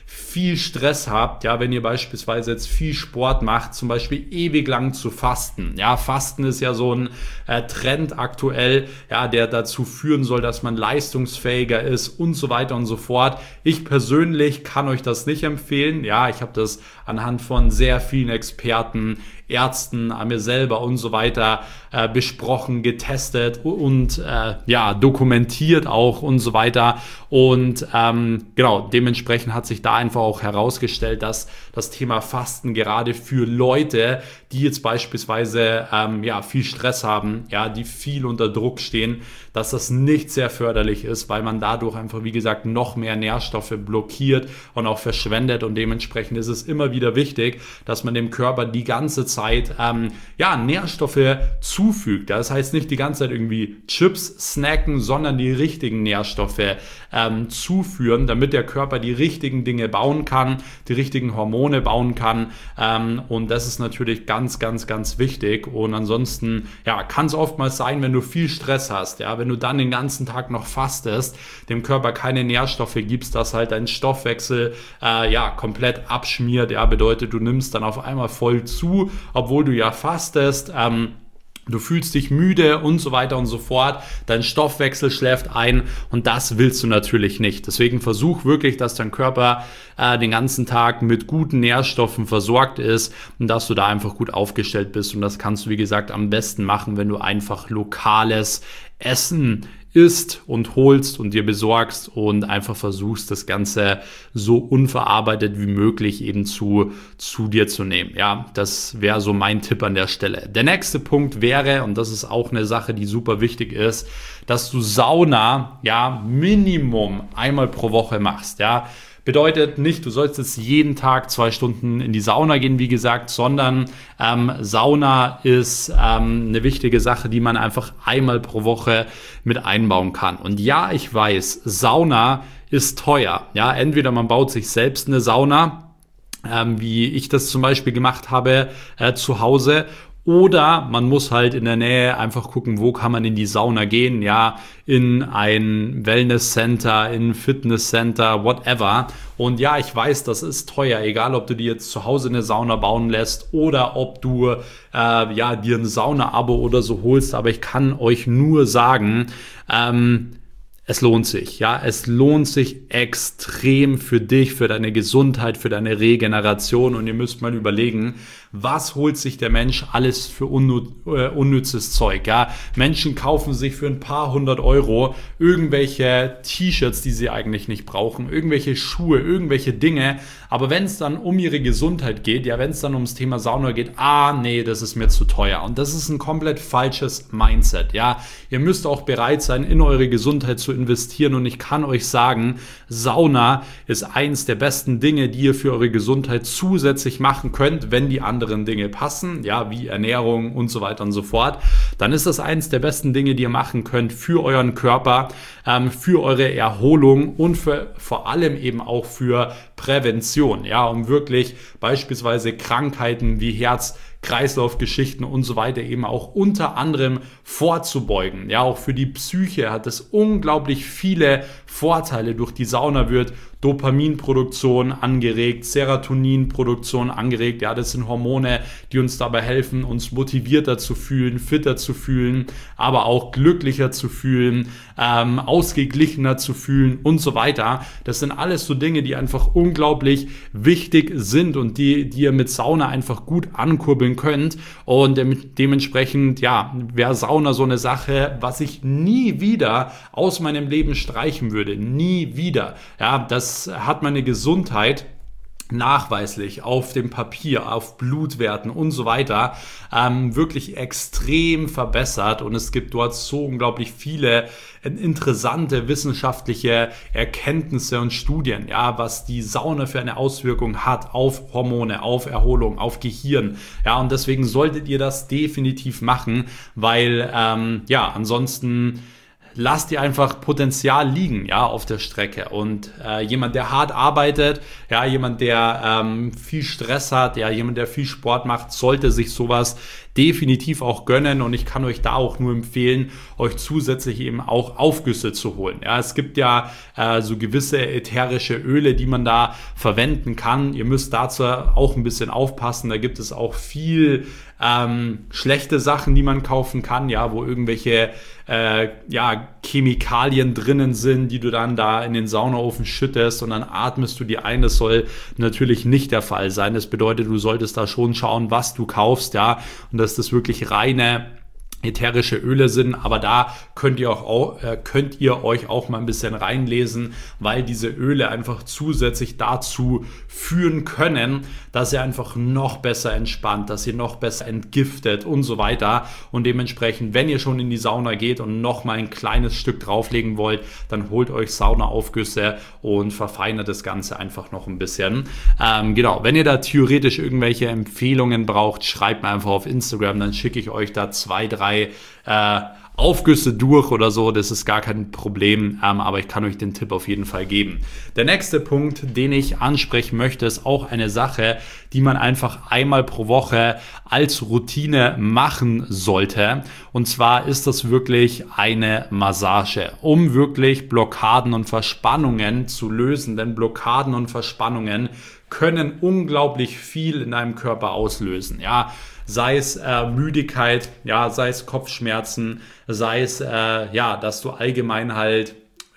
viel Stress habt, ja, wenn ihr beispielsweise jetzt viel Sport macht, zum Beispiel ewig lang zu fasten. Ja, Fasten ist ja so ein Trend aktuell, ja, der dazu führen soll, dass man leistungsfähiger ist und so weiter und so fort. Ich persönlich kann euch das nicht empfehlen. Ja, ich habe das anhand von sehr vielen Experten, Ärzten, an mir selber und so weiter besprochen, getestet und dokumentiert auch und so weiter. Und genau, dementsprechend hat sich da einfach auch herausgestellt, dass das Thema Fasten gerade für Leute, die jetzt beispielsweise viel Stress haben, ja, die viel unter Druck stehen, dass das nicht sehr förderlich ist, weil man dadurch einfach, wie gesagt, noch mehr Nährstoffe blockiert und auch verschwendet. Und dementsprechend ist es immer wieder wichtig, dass man dem Körper die ganze Zeit Nährstoffe zufügt. Das heißt nicht die ganze Zeit irgendwie Chips snacken, sondern die richtigen Nährstoffe zuführen, damit der Körper die richtigen Dinge bauen kann, die richtigen Hormone bauen kann. Und das ist natürlich ganz, ganz, ganz wichtig. Und ansonsten kann es oftmals sein, wenn du viel Stress hast, ja, wenn du dann den ganzen Tag noch fastest, dem Körper keine Nährstoffe gibst, dass halt dein Stoffwechsel komplett abschmiert. Ja, bedeutet, du nimmst dann auf einmal voll zu, obwohl du ja fastest. Du fühlst dich müde und so weiter und so fort. Dein Stoffwechsel schläft ein und das willst du natürlich nicht. Deswegen versuch wirklich, dass dein Körper den ganzen Tag mit guten Nährstoffen versorgt ist und dass du da einfach gut aufgestellt bist. Und das kannst du, wie gesagt, am besten machen, wenn du einfach lokales Essen isst und holst und dir besorgst und einfach versuchst, das Ganze so unverarbeitet wie möglich eben zu dir zu nehmen. Ja, das wäre so mein Tipp an der Stelle. Der nächste Punkt wäre, und das ist auch eine Sache, die super wichtig ist, dass du Sauna, Minimum einmal pro Woche machst, Bedeutet nicht, du sollst jetzt jeden Tag 2 Stunden in die Sauna gehen, wie gesagt, sondern Sauna ist eine wichtige Sache, die man einfach einmal pro Woche mit einbauen kann. Und ja, ich weiß, Sauna ist teuer. Ja, entweder man baut sich selbst eine Sauna, wie ich das zum Beispiel gemacht habe zu Hause, oder man muss halt in der Nähe einfach gucken, wo kann man in die Sauna gehen, in ein Wellness-Center, in ein Fitness-Center, whatever. Und ja, ich weiß, das ist teuer, egal ob du dir jetzt zu Hause eine Sauna bauen lässt oder ob du dir ein Sauna-Abo oder so holst. Aber ich kann euch nur sagen, es lohnt sich, es lohnt sich extrem für dich, für deine Gesundheit, für deine Regeneration. Und ihr müsst mal überlegen, was holt sich der Mensch alles für unnützes Zeug, Menschen kaufen sich für ein paar 100 Euro irgendwelche T-Shirts, die sie eigentlich nicht brauchen, irgendwelche Schuhe, irgendwelche Dinge. Aber wenn es dann um ihre Gesundheit geht, wenn es dann ums Thema Sauna geht, nee, das ist mir zu teuer. Und das ist ein komplett falsches Mindset, Ihr müsst auch bereit sein, in eure Gesundheit zu investieren. Und ich kann euch sagen, Sauna ist eins der besten Dinge, die ihr für eure Gesundheit zusätzlich machen könnt, wenn die anderen Dinge passen, wie Ernährung und so weiter und so fort. Dann ist das eins der besten Dinge, die ihr machen könnt für euren Körper, für eure Erholung und vor allem eben auch für Prävention, um wirklich beispielsweise Krankheiten wie Herz-Kreislauf-Geschichten und so weiter eben auch unter anderem vorzubeugen. Auch für die Psyche hat es unglaublich viele Vorteile. Durch die Sauna wird Dopaminproduktion angeregt, Serotoninproduktion angeregt. Das sind Hormone, die uns dabei helfen, uns motivierter zu fühlen, fitter zu fühlen, aber auch glücklicher zu fühlen, ausgeglichener zu fühlen und so weiter. Das sind alles so Dinge, die einfach unglaublich wichtig sind und die ihr mit Sauna einfach gut ankurbeln könnt. Und dementsprechend, wäre Sauna so eine Sache, was ich nie wieder aus meinem Leben streichen würde. Nie wieder. Das hat meine Gesundheit nachweislich auf dem Papier, auf Blutwerten und so weiter wirklich extrem verbessert. Und es gibt dort so unglaublich viele interessante wissenschaftliche Erkenntnisse und Studien, was die Sauna für eine Auswirkung hat auf Hormone, auf Erholung, auf Gehirn. Und deswegen solltet ihr das definitiv machen, weil ansonsten lasst ihr einfach Potenzial liegen, ja, auf der Strecke. Und jemand, der hart arbeitet, ja, jemand, der viel Stress hat, ja, jemand, der viel Sport macht, sollte sich sowas definitiv auch gönnen. Und ich kann euch da auch nur empfehlen, euch zusätzlich eben auch Aufgüsse zu holen. Ja, es gibt ja so gewisse ätherische Öle, die man da verwenden kann. Ihr müsst dazu auch ein bisschen aufpassen. Da gibt es auch viel schlechte Sachen, die man kaufen kann, ja, wo irgendwelche Chemikalien drinnen sind, die du dann da in den Saunaofen schüttest und dann atmest du die ein. Das soll natürlich nicht der Fall sein. Das bedeutet, du solltest da schon schauen, was du kaufst, ja, und dass das wirklich reine ätherische Öle sind, aber da könnt ihr euch auch mal ein bisschen reinlesen, weil diese Öle einfach zusätzlich dazu führen können, dass ihr einfach noch besser entspannt, dass ihr noch besser entgiftet und so weiter. Und dementsprechend, wenn ihr schon in die Sauna geht und noch mal ein kleines Stück drauflegen wollt, dann holt euch Saunaaufgüsse und verfeinert das Ganze einfach noch ein bisschen. Genau, wenn ihr da theoretisch irgendwelche Empfehlungen braucht, schreibt mir einfach auf Instagram, dann schicke ich euch da 2, 3 Aufgüsse durch oder so, das ist gar kein Problem, aber ich kann euch den Tipp auf jeden Fall geben. Der nächste Punkt, den ich ansprechen möchte, ist auch eine Sache, die man einfach einmal pro Woche als Routine machen sollte. Und zwar ist das wirklich eine Massage, um wirklich Blockaden und Verspannungen zu lösen, denn Blockaden und Verspannungen können unglaublich viel in deinem Körper auslösen, ja. Sei es Müdigkeit, ja, sei es Kopfschmerzen, sei es dass du allgemein halt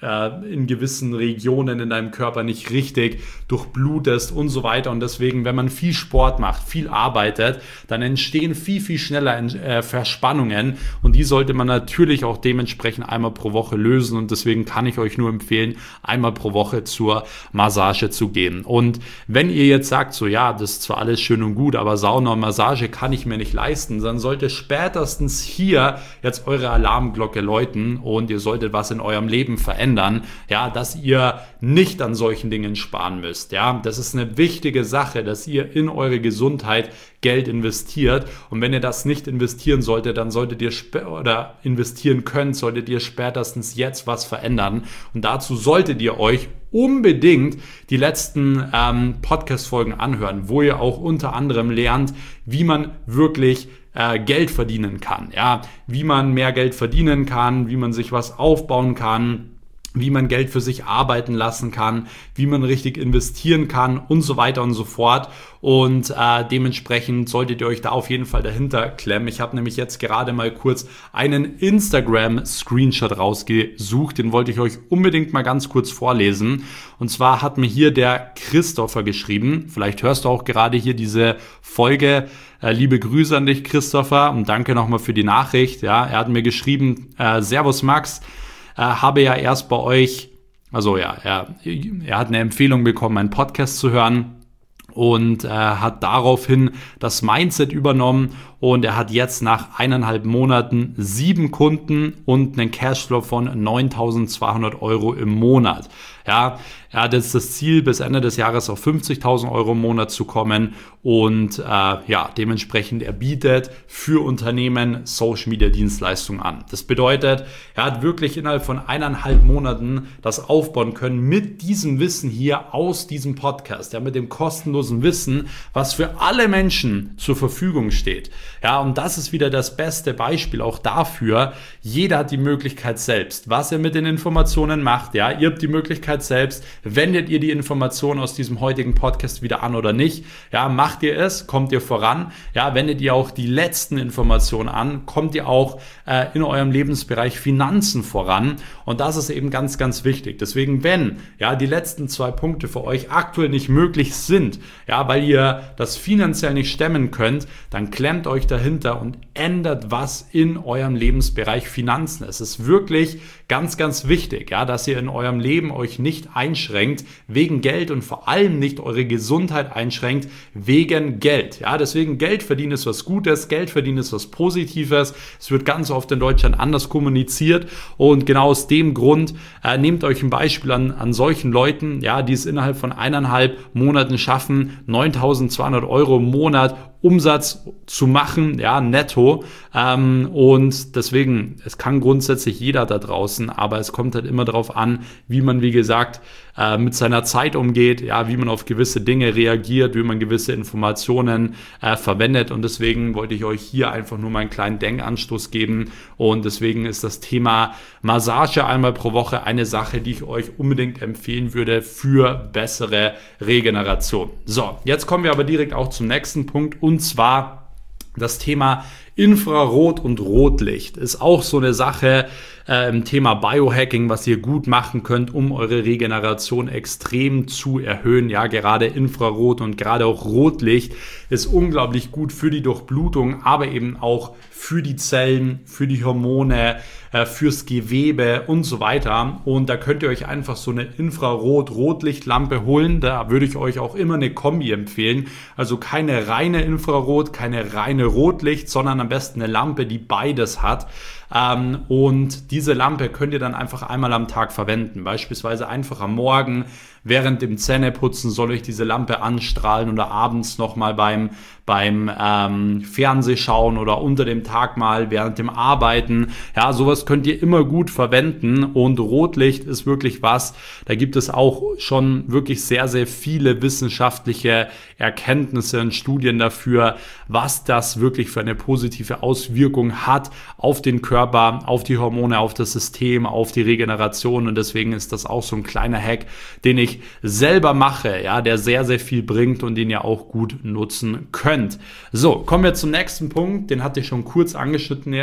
in gewissen Regionen in deinem Körper nicht richtig durchblutest und so weiter. Und deswegen, wenn man viel Sport macht, viel arbeitet, dann entstehen viel, viel schneller Verspannungen und die sollte man natürlich auch dementsprechend einmal pro Woche lösen und deswegen kann ich euch nur empfehlen, einmal pro Woche zur Massage zu gehen. Und wenn ihr jetzt sagt, so ja, das ist zwar alles schön und gut, aber Sauna und Massage kann ich mir nicht leisten, dann sollte spätestens hier jetzt eure Alarmglocke läuten und ihr solltet was in eurem Leben verändern, ja, dass ihr nicht an solchen Dingen sparen müsst. Ja, das ist eine wichtige Sache, dass ihr in eure Gesundheit Geld investiert. Und wenn ihr das nicht investieren solltet, dann solltet ihr investieren könnt, solltet ihr spätestens jetzt was verändern. Und dazu solltet ihr euch unbedingt die letzten Podcast-Folgen anhören, wo ihr auch unter anderem lernt, wie man wirklich Geld verdienen kann. Ja, wie man mehr Geld verdienen kann, wie man sich was aufbauen kann, wie man Geld für sich arbeiten lassen kann, wie man richtig investieren kann und so weiter und so fort. Und dementsprechend solltet ihr euch da auf jeden Fall dahinter klemmen. Ich habe nämlich jetzt gerade mal kurz einen Instagram-Screenshot rausgesucht. Den wollte ich euch unbedingt mal ganz kurz vorlesen. Und zwar hat mir hier der Christopher geschrieben. Vielleicht hörst du auch gerade hier diese Folge. Liebe Grüße an dich, Christopher. Und danke nochmal für die Nachricht. Ja, er hat mir geschrieben, Servus Max. Habe ja erst bei euch, also ja, er hat eine Empfehlung bekommen, einen Podcast zu hören und hat daraufhin das Mindset übernommen und er hat jetzt nach 1,5 Monaten 7 Kunden und einen Cashflow von 9.200 € im Monat. Ja, er hat jetzt das Ziel, bis Ende des Jahres auf 50.000 € im Monat zu kommen und dementsprechend er bietet für Unternehmen Social Media Dienstleistungen an. Das bedeutet, er hat wirklich innerhalb von 1,5 Monaten das aufbauen können mit diesem Wissen hier aus diesem Podcast, ja, mit dem kostenlosen Wissen, was für alle Menschen zur Verfügung steht. Ja, und das ist wieder das beste Beispiel auch dafür. Jeder hat die Möglichkeit selbst, was er mit den Informationen macht. Ja, ihr habt die Möglichkeit selbst, wendet ihr die Informationen aus diesem heutigen Podcast wieder an oder nicht. Ja, macht ihr es, kommt ihr voran. Ja, wendet ihr auch die letzten Informationen an, kommt ihr auch in eurem Lebensbereich Finanzen voran. Und das ist eben ganz, ganz wichtig. Deswegen, wenn die letzten 2 Punkte für euch aktuell nicht möglich sind, ja, weil ihr das finanziell nicht stemmen könnt, dann klemmt euch dahinter und ändert was in eurem Lebensbereich Finanzen. Es ist wirklich ganz, ganz wichtig, ja, dass ihr in eurem Leben euch nicht einschränkt wegen Geld und vor allem nicht eure Gesundheit einschränkt wegen Geld. Ja, deswegen Geld verdienen ist was Gutes, Geld verdienen ist was Positives. Es wird ganz oft in Deutschland anders kommuniziert und genau aus dem Grund nehmt euch ein Beispiel an solchen Leuten, ja, die es innerhalb von 1,5 Monaten schaffen, 9.200 € im Monat Umsatz zu machen, ja, netto. Und deswegen, es kann grundsätzlich jeder da draußen, aber es kommt halt immer darauf an, wie man, wie gesagt, mit seiner Zeit umgeht, ja, wie man auf gewisse Dinge reagiert, wie man gewisse Informationen verwendet. Und deswegen wollte ich euch hier einfach nur mal einen kleinen Denkanstoß geben. Und deswegen ist das Thema Massage einmal pro Woche eine Sache, die ich euch unbedingt empfehlen würde für bessere Regeneration. So, jetzt kommen wir aber direkt auch zum nächsten Punkt, und zwar das Thema Infrarot und Rotlicht ist auch so eine Sache im Thema Biohacking, was ihr gut machen könnt, um eure Regeneration extrem zu erhöhen. Ja, gerade Infrarot und gerade auch Rotlicht ist unglaublich gut für die Durchblutung, aber eben auch für die Zellen, für die Hormone, fürs Gewebe und so weiter. Und da könnt ihr euch einfach so eine Infrarot-Rotlichtlampe holen. Da würde ich euch auch immer eine Kombi empfehlen. Also keine reine Infrarot, keine reine Rotlicht, sondern am besten eine Lampe, die beides hat. Und diese Lampe könnt ihr dann einfach einmal am Tag verwenden. Beispielsweise einfach am Morgen während dem Zähneputzen soll euch diese Lampe anstrahlen oder abends nochmal beim Fernsehschauen oder unter dem Tag mal während dem Arbeiten. Ja, sowas könnt ihr immer gut verwenden, und Rotlicht ist wirklich was, da gibt es auch schon wirklich sehr, sehr viele wissenschaftliche Erkenntnisse und Studien dafür, was das wirklich für eine positive Auswirkung hat auf den Körper, auf die Hormone, auf das System, auf die Regeneration, und deswegen ist das auch so ein kleiner Hack, den ich selber mache, ja, der sehr, sehr viel bringt und den ihr auch gut nutzen könnt. So, kommen wir zum nächsten Punkt, den hatte ich schon kurz angeschnitten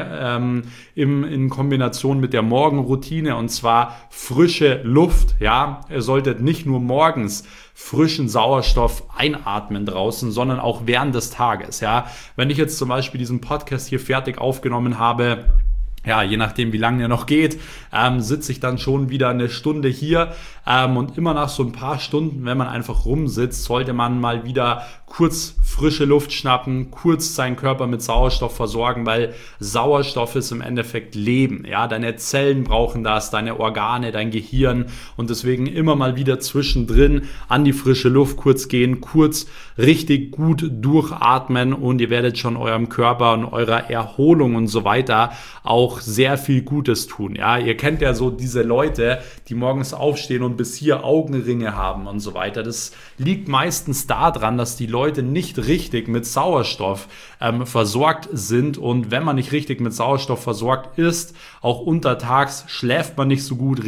in Kombination mit der Morgenroutine, und zwar frische Luft. Ja, ihr solltet nicht nur morgens frischen Sauerstoff einatmen draußen, sondern auch während des Tages. Ja, wenn ich jetzt zum Beispiel diesen Podcast hier fertig aufgenommen habe, ja, je nachdem, wie lange er noch geht, sitze ich dann schon wieder eine Stunde hier, und immer nach so ein paar Stunden, wenn man einfach rumsitzt, sollte man mal wieder kurz frische Luft schnappen, kurz seinen Körper mit Sauerstoff versorgen, weil Sauerstoff ist im Endeffekt Leben. Ja, deine Zellen brauchen das, deine Organe, dein Gehirn, und deswegen immer mal wieder zwischendrin an die frische Luft kurz gehen, kurz richtig gut durchatmen, und ihr werdet schon eurem Körper und eurer Erholung und so weiter auch sehr viel Gutes tun. Ja, ihr kennt ja so diese Leute, die morgens aufstehen und bis hier Augenringe haben und so weiter. Das liegt meistens daran, dass die Leute nicht richtig mit Sauerstoff versorgt sind, und wenn man nicht richtig mit Sauerstoff versorgt ist, auch untertags schläft man nicht so gut,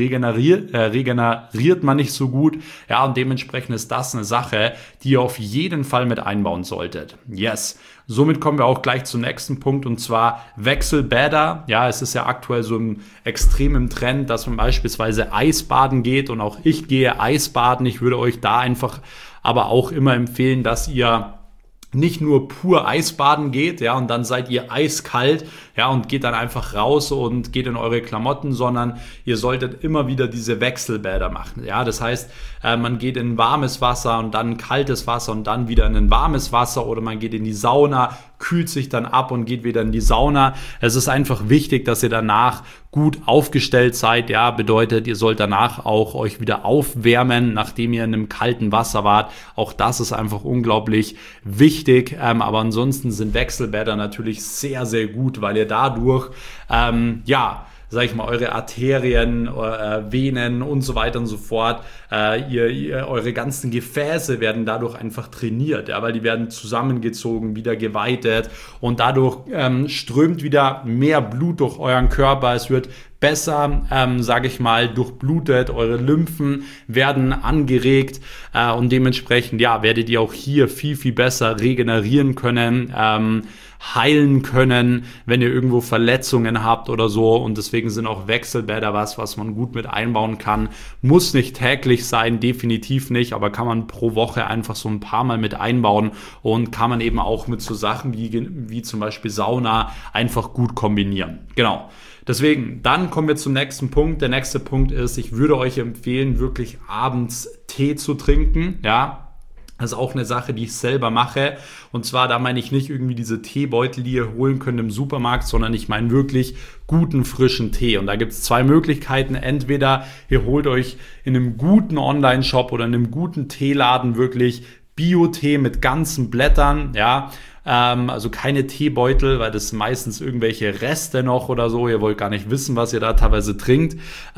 regeneriert man nicht so gut. Ja, und dementsprechend ist das eine Sache, die ihr auf jeden Fall mit einbauen solltet. Yes. Somit kommen wir auch gleich zum nächsten Punkt, und zwar Wechselbäder. Ja, es ist ja aktuell so extrem im Trend, dass man beispielsweise Eisbaden geht, und auch ich gehe Eisbaden. Ich würde euch da einfach aber auch immer empfehlen, dass ihr nicht nur pur Eisbaden geht, ja, und dann seid ihr eiskalt, ja, und geht dann einfach raus und geht in eure Klamotten, sondern ihr solltet immer wieder diese Wechselbäder machen, ja, das heißt, man geht in warmes Wasser und dann kaltes Wasser und dann wieder in ein warmes Wasser, oder man geht in die Sauna, kühlt sich dann ab und geht wieder in die Sauna. Es ist einfach wichtig, dass ihr danach gut aufgestellt seid, ja, bedeutet, ihr sollt danach auch euch wieder aufwärmen, nachdem ihr in einem kalten Wasser wart. Auch das ist einfach unglaublich wichtig, aber ansonsten sind Wechselbäder natürlich sehr, sehr gut, weil ihr dadurch, sag ich mal, eure Arterien, Venen und so weiter und so fort, eure ganzen Gefäße werden dadurch einfach trainiert, ja, weil die werden zusammengezogen, wieder geweitet, und dadurch strömt wieder mehr Blut durch euren Körper. Es wird besser, sage ich mal, durchblutet, eure Lymphen werden angeregt, und dementsprechend, ja, werdet ihr auch hier viel, viel besser regenerieren können, heilen können, wenn ihr irgendwo Verletzungen habt oder so, und deswegen sind auch Wechselbäder was man gut mit einbauen kann. Muss nicht täglich sein, definitiv nicht, aber kann man pro Woche einfach so ein paar Mal mit einbauen, und kann man eben auch mit so Sachen wie zum Beispiel Sauna einfach gut kombinieren. Genau. Deswegen, dann kommen wir zum nächsten Punkt. Der nächste Punkt ist, ich würde euch empfehlen, wirklich abends Tee zu trinken, ja. Das ist auch eine Sache, die ich selber mache. Und zwar, da meine ich nicht irgendwie diese Teebeutel, die ihr holen könnt im Supermarkt, sondern ich meine wirklich guten, frischen Tee. Und da gibt es zwei Möglichkeiten. Entweder ihr holt euch in einem guten Online-Shop oder in einem guten Teeladen wirklich Bio-Tee mit ganzen Blättern, ja, Also keine Teebeutel, weil das meistens irgendwelche Reste noch oder so, ihr wollt gar nicht wissen, was ihr da teilweise trinkt,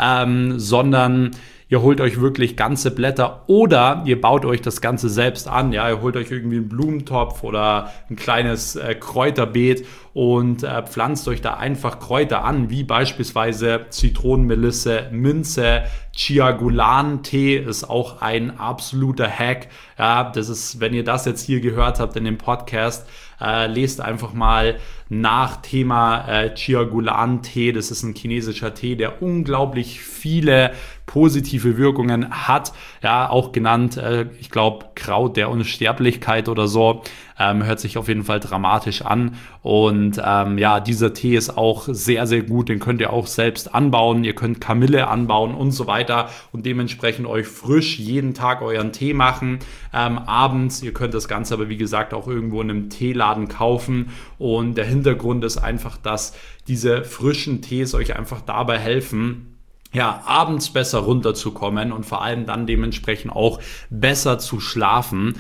sondern ihr holt euch wirklich ganze Blätter oder ihr baut euch das Ganze selbst an. Ja, ihr holt euch irgendwie einen Blumentopf oder ein kleines Kräuterbeet und pflanzt euch da einfach Kräuter an, wie beispielsweise Zitronenmelisse, Minze, Chia-Gulan-Tee ist auch ein absoluter Hack. Ja, das ist, wenn ihr das jetzt hier gehört habt in dem Podcast, lest einfach mal nach Thema Chia-Gulan-Tee. Das ist ein chinesischer Tee, der unglaublich viele positive Wirkungen hat. Ja, auch genannt, ich glaube, Kraut der Unsterblichkeit oder so. Hört sich auf jeden Fall dramatisch an. Und ja, dieser Tee ist auch sehr, sehr gut. Den könnt ihr auch selbst anbauen. Ihr könnt Kamille anbauen und so weiter. Und dementsprechend euch frisch jeden Tag euren Tee machen. Abends, ihr könnt das Ganze aber wie gesagt auch irgendwo in einem Teeladen kaufen. Und der Hintergrund ist einfach, dass diese frischen Tees euch einfach dabei helfen, ja, abends besser runterzukommen und vor allem dann dementsprechend auch besser zu schlafen.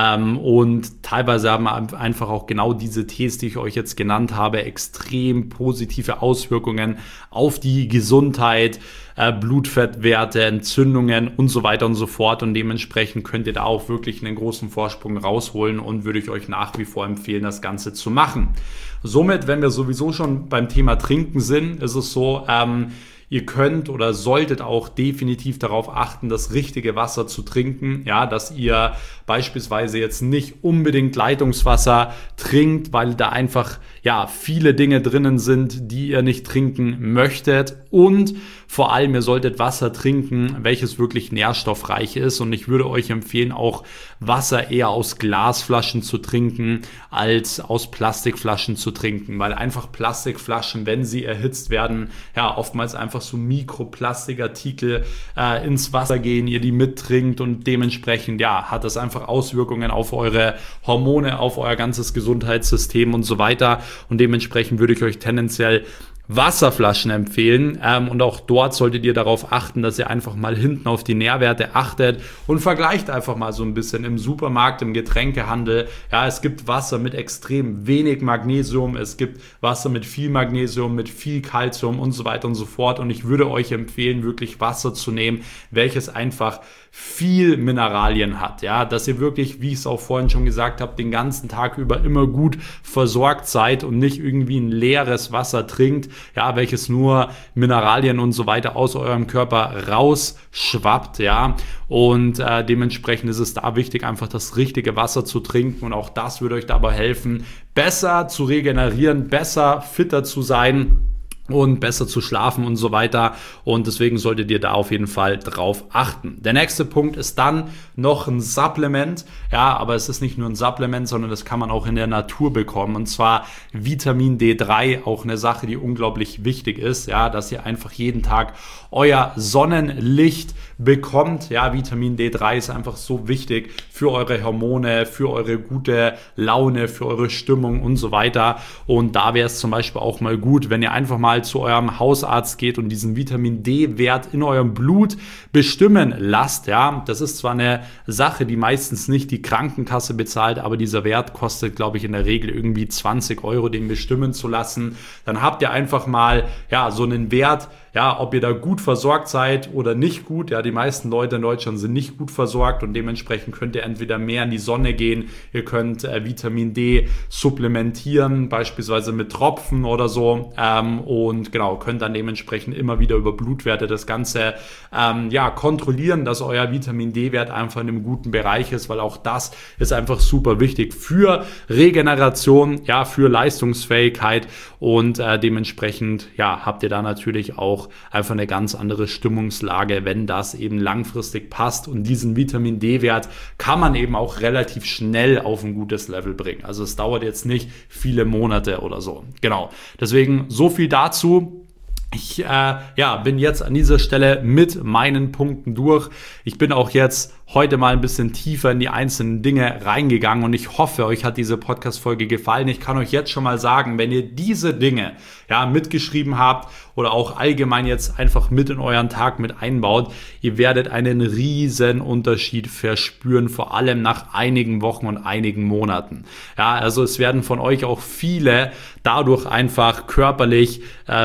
Und teilweise haben einfach auch genau diese Tees, die ich euch jetzt genannt habe, extrem positive Auswirkungen auf die Gesundheit, Blutfettwerte, Entzündungen und so weiter und so fort. Und dementsprechend könnt ihr da auch wirklich einen großen Vorsprung rausholen und würde ich euch nach wie vor empfehlen, das Ganze zu machen. Somit, wenn wir sowieso schon beim Thema Trinken sind, ist es so, ihr könnt oder solltet auch definitiv darauf achten, das richtige Wasser zu trinken. Ja, dass ihr beispielsweise jetzt nicht unbedingt Leitungswasser trinkt, weil da einfach ja viele Dinge drinnen sind, die ihr nicht trinken möchtet. Und vor allem, ihr solltet Wasser trinken, welches wirklich nährstoffreich ist. Und ich würde euch empfehlen, auch Wasser eher aus Glasflaschen zu trinken, als aus Plastikflaschen zu trinken. Weil einfach Plastikflaschen, wenn sie erhitzt werden, ja, oftmals einfach so Mikroplastikartikel ins Wasser gehen, ihr die mittrinkt und dementsprechend, ja, hat das einfach Auswirkungen auf eure Hormone, auf euer ganzes Gesundheitssystem und so weiter. Und dementsprechend würde ich euch tendenziell Wasserflaschen empfehlen und auch dort solltet ihr darauf achten, dass ihr einfach mal hinten auf die Nährwerte achtet und vergleicht einfach mal so ein bisschen im Supermarkt, im Getränkehandel. Ja, es gibt Wasser mit extrem wenig Magnesium, es gibt Wasser mit viel Magnesium, mit viel Calcium und so weiter und so fort und ich würde euch empfehlen, wirklich Wasser zu nehmen, welches einfach viel Mineralien hat, ja, dass ihr wirklich, wie ich es auch vorhin schon gesagt habe, den ganzen Tag über immer gut versorgt seid und nicht irgendwie ein leeres Wasser trinkt, ja, welches nur Mineralien und so weiter aus eurem Körper rausschwappt, ja, und dementsprechend ist es da wichtig, einfach das richtige Wasser zu trinken und auch das würde euch dabei helfen, besser zu regenerieren, besser fitter zu sein und besser zu schlafen und so weiter. Und deswegen solltet ihr da auf jeden Fall drauf achten. Der nächste Punkt ist dann noch ein Supplement. Ja, aber es ist nicht nur ein Supplement, sondern das kann man auch in der Natur bekommen. Und zwar Vitamin D3, auch eine Sache, die unglaublich wichtig ist. Ja, dass ihr einfach jeden Tag euer Sonnenlicht bekommt. Ja, Vitamin D3 ist einfach so wichtig für eure Hormone, für eure gute Laune, für eure Stimmung und so weiter. Und da wäre es zum Beispiel auch mal gut, wenn ihr einfach mal zu eurem Hausarzt geht und diesen Vitamin D-Wert in eurem Blut bestimmen lasst. Ja, das ist zwar eine Sache, die meistens nicht die Krankenkasse bezahlt, aber dieser Wert kostet, glaube ich, in der Regel irgendwie 20 Euro, den bestimmen zu lassen. Dann habt ihr einfach mal ja so einen Wert, ja, ob ihr da gut versorgt seid oder nicht gut. Ja, die meisten Leute in Deutschland sind nicht gut versorgt und dementsprechend könnt ihr entweder mehr in die Sonne gehen, ihr könnt Vitamin D supplementieren, beispielsweise mit Tropfen oder so und genau, könnt dann dementsprechend immer wieder über Blutwerte das Ganze ja, kontrollieren, dass euer Vitamin D-Wert einfach in einem guten Bereich ist, weil auch das ist einfach super wichtig für Regeneration, ja, für Leistungsfähigkeit und dementsprechend, ja, habt ihr da natürlich auch einfach eine ganz andere Stimmungslage, wenn das eben langfristig passt und diesen Vitamin D-Wert kann man eben auch relativ schnell auf ein gutes Level bringen. Also es dauert jetzt nicht viele Monate oder so. Genau. Deswegen so viel dazu. Ich bin jetzt an dieser Stelle mit meinen Punkten durch. Ich bin auch jetzt heute mal ein bisschen tiefer in die einzelnen Dinge reingegangen und ich hoffe, euch hat diese Podcast-Folge gefallen. Ich kann euch jetzt schon mal sagen, wenn ihr diese Dinge mitgeschrieben habt oder auch allgemein jetzt einfach mit in euren Tag mit einbaut, ihr werdet einen riesen Unterschied verspüren, vor allem nach einigen Wochen und einigen Monaten. Ja, also es werden von euch auch viele dadurch einfach körperlich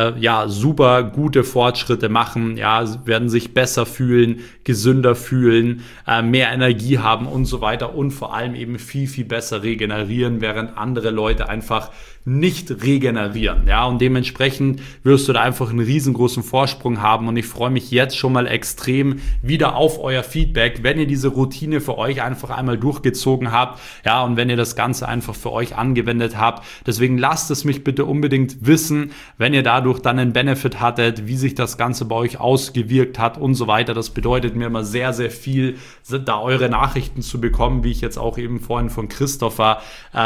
super gute Fortschritte machen, werden sich besser fühlen, gesünder fühlen, mehr Energie haben und so weiter und vor allem eben viel, viel besser regenerieren, während andere Leute einfach nicht regenerieren. Ja, und dementsprechend wirst du da einfach einen riesengroßen Vorsprung haben und ich freue mich jetzt schon mal extrem wieder auf euer Feedback, wenn ihr diese Routine für euch einfach einmal durchgezogen habt, und wenn ihr das Ganze einfach für euch angewendet habt. Deswegen lasst es mich bitte unbedingt wissen, wenn ihr dadurch dann einen Benefit hattet, wie sich das Ganze bei euch ausgewirkt hat und so weiter. Das bedeutet mir immer sehr, sehr viel, da eure Nachrichten zu bekommen, wie ich jetzt auch eben vorhin von Christopher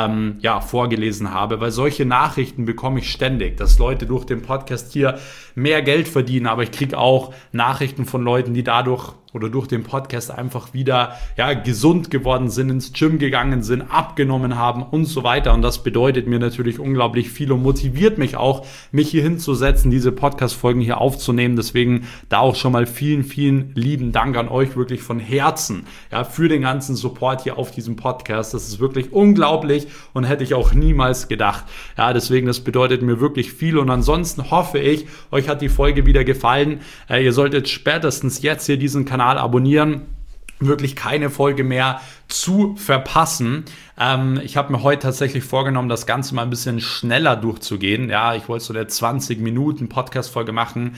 vorgelesen habe, weil solche Nachrichten bekomme ich ständig, dass Leute durch den Podcast hier mehr Geld verdienen, aber ich kriege auch Nachrichten von Leuten, die dadurch oder durch den Podcast einfach wieder gesund geworden sind, ins Gym gegangen sind, abgenommen haben und so weiter. Und das bedeutet mir natürlich unglaublich viel und motiviert mich auch, mich hier hinzusetzen, diese Podcast-Folgen hier aufzunehmen. Deswegen da auch schon mal vielen, vielen lieben Dank an euch, wirklich von Herzen, für den ganzen Support hier auf diesem Podcast. Das ist wirklich unglaublich und hätte ich auch niemals gedacht. Deswegen, das bedeutet mir wirklich viel und ansonsten hoffe ich, euch hat die Folge wieder gefallen. Ihr solltet spätestens jetzt hier diesen Kanal abonnieren, wirklich keine Folge mehr zu verpassen. Ich habe mir heute tatsächlich vorgenommen, das Ganze mal ein bisschen schneller durchzugehen. Ich wollte so eine 20 Minuten Podcast-Folge machen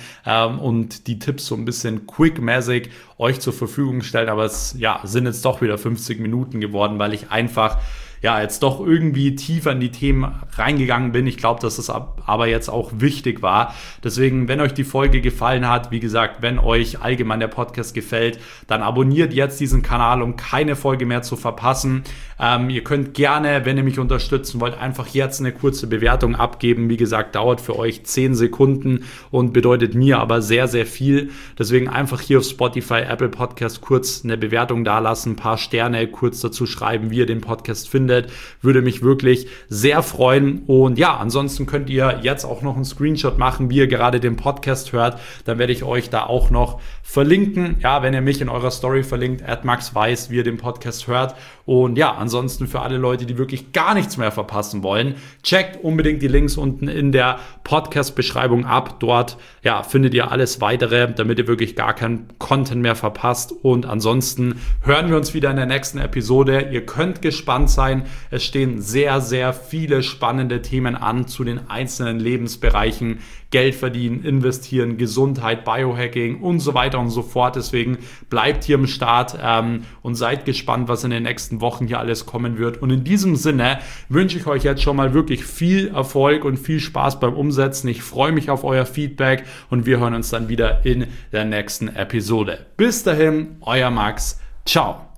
und die Tipps so ein bisschen quick-mäßig euch zur Verfügung stellen, aber es sind jetzt doch wieder 50 Minuten geworden, weil ich einfach jetzt doch irgendwie tiefer in die Themen reingegangen bin. Ich glaube, dass es aber jetzt auch wichtig war. Deswegen, wenn euch die Folge gefallen hat, wie gesagt, wenn euch allgemein der Podcast gefällt, dann abonniert jetzt diesen Kanal, um keine Folge mehr zu verpassen. Ihr könnt gerne, wenn ihr mich unterstützen wollt, einfach jetzt eine kurze Bewertung abgeben. Wie gesagt, dauert für euch 10 Sekunden und bedeutet mir aber sehr, sehr viel. Deswegen einfach hier auf Spotify, Apple Podcast kurz eine Bewertung dalassen, ein paar Sterne kurz dazu schreiben, wie ihr den Podcast findet. Würde mich wirklich sehr freuen. Und ansonsten könnt ihr jetzt auch noch einen Screenshot machen, wie ihr gerade den Podcast hört. Dann werde ich euch da auch noch verlinken. Wenn ihr mich in eurer Story verlinkt, @maxweiss, wie ihr den Podcast hört. Und ansonsten für alle Leute, die wirklich gar nichts mehr verpassen wollen, checkt unbedingt die Links unten in der Podcast-Beschreibung ab. Dort findet ihr alles weitere, damit ihr wirklich gar keinen Content mehr verpasst. Und ansonsten hören wir uns wieder in der nächsten Episode. Ihr könnt gespannt sein. Es stehen sehr, sehr viele spannende Themen an zu den einzelnen Lebensbereichen. Geld verdienen, investieren, Gesundheit, Biohacking und so weiter und so fort. Deswegen bleibt hier im Start und seid gespannt, was in den nächsten Wochen hier alles kommen wird. Und in diesem Sinne wünsche ich euch jetzt schon mal wirklich viel Erfolg und viel Spaß beim Umsetzen. Ich freue mich auf euer Feedback und wir hören uns dann wieder in der nächsten Episode. Bis dahin, euer Max. Ciao.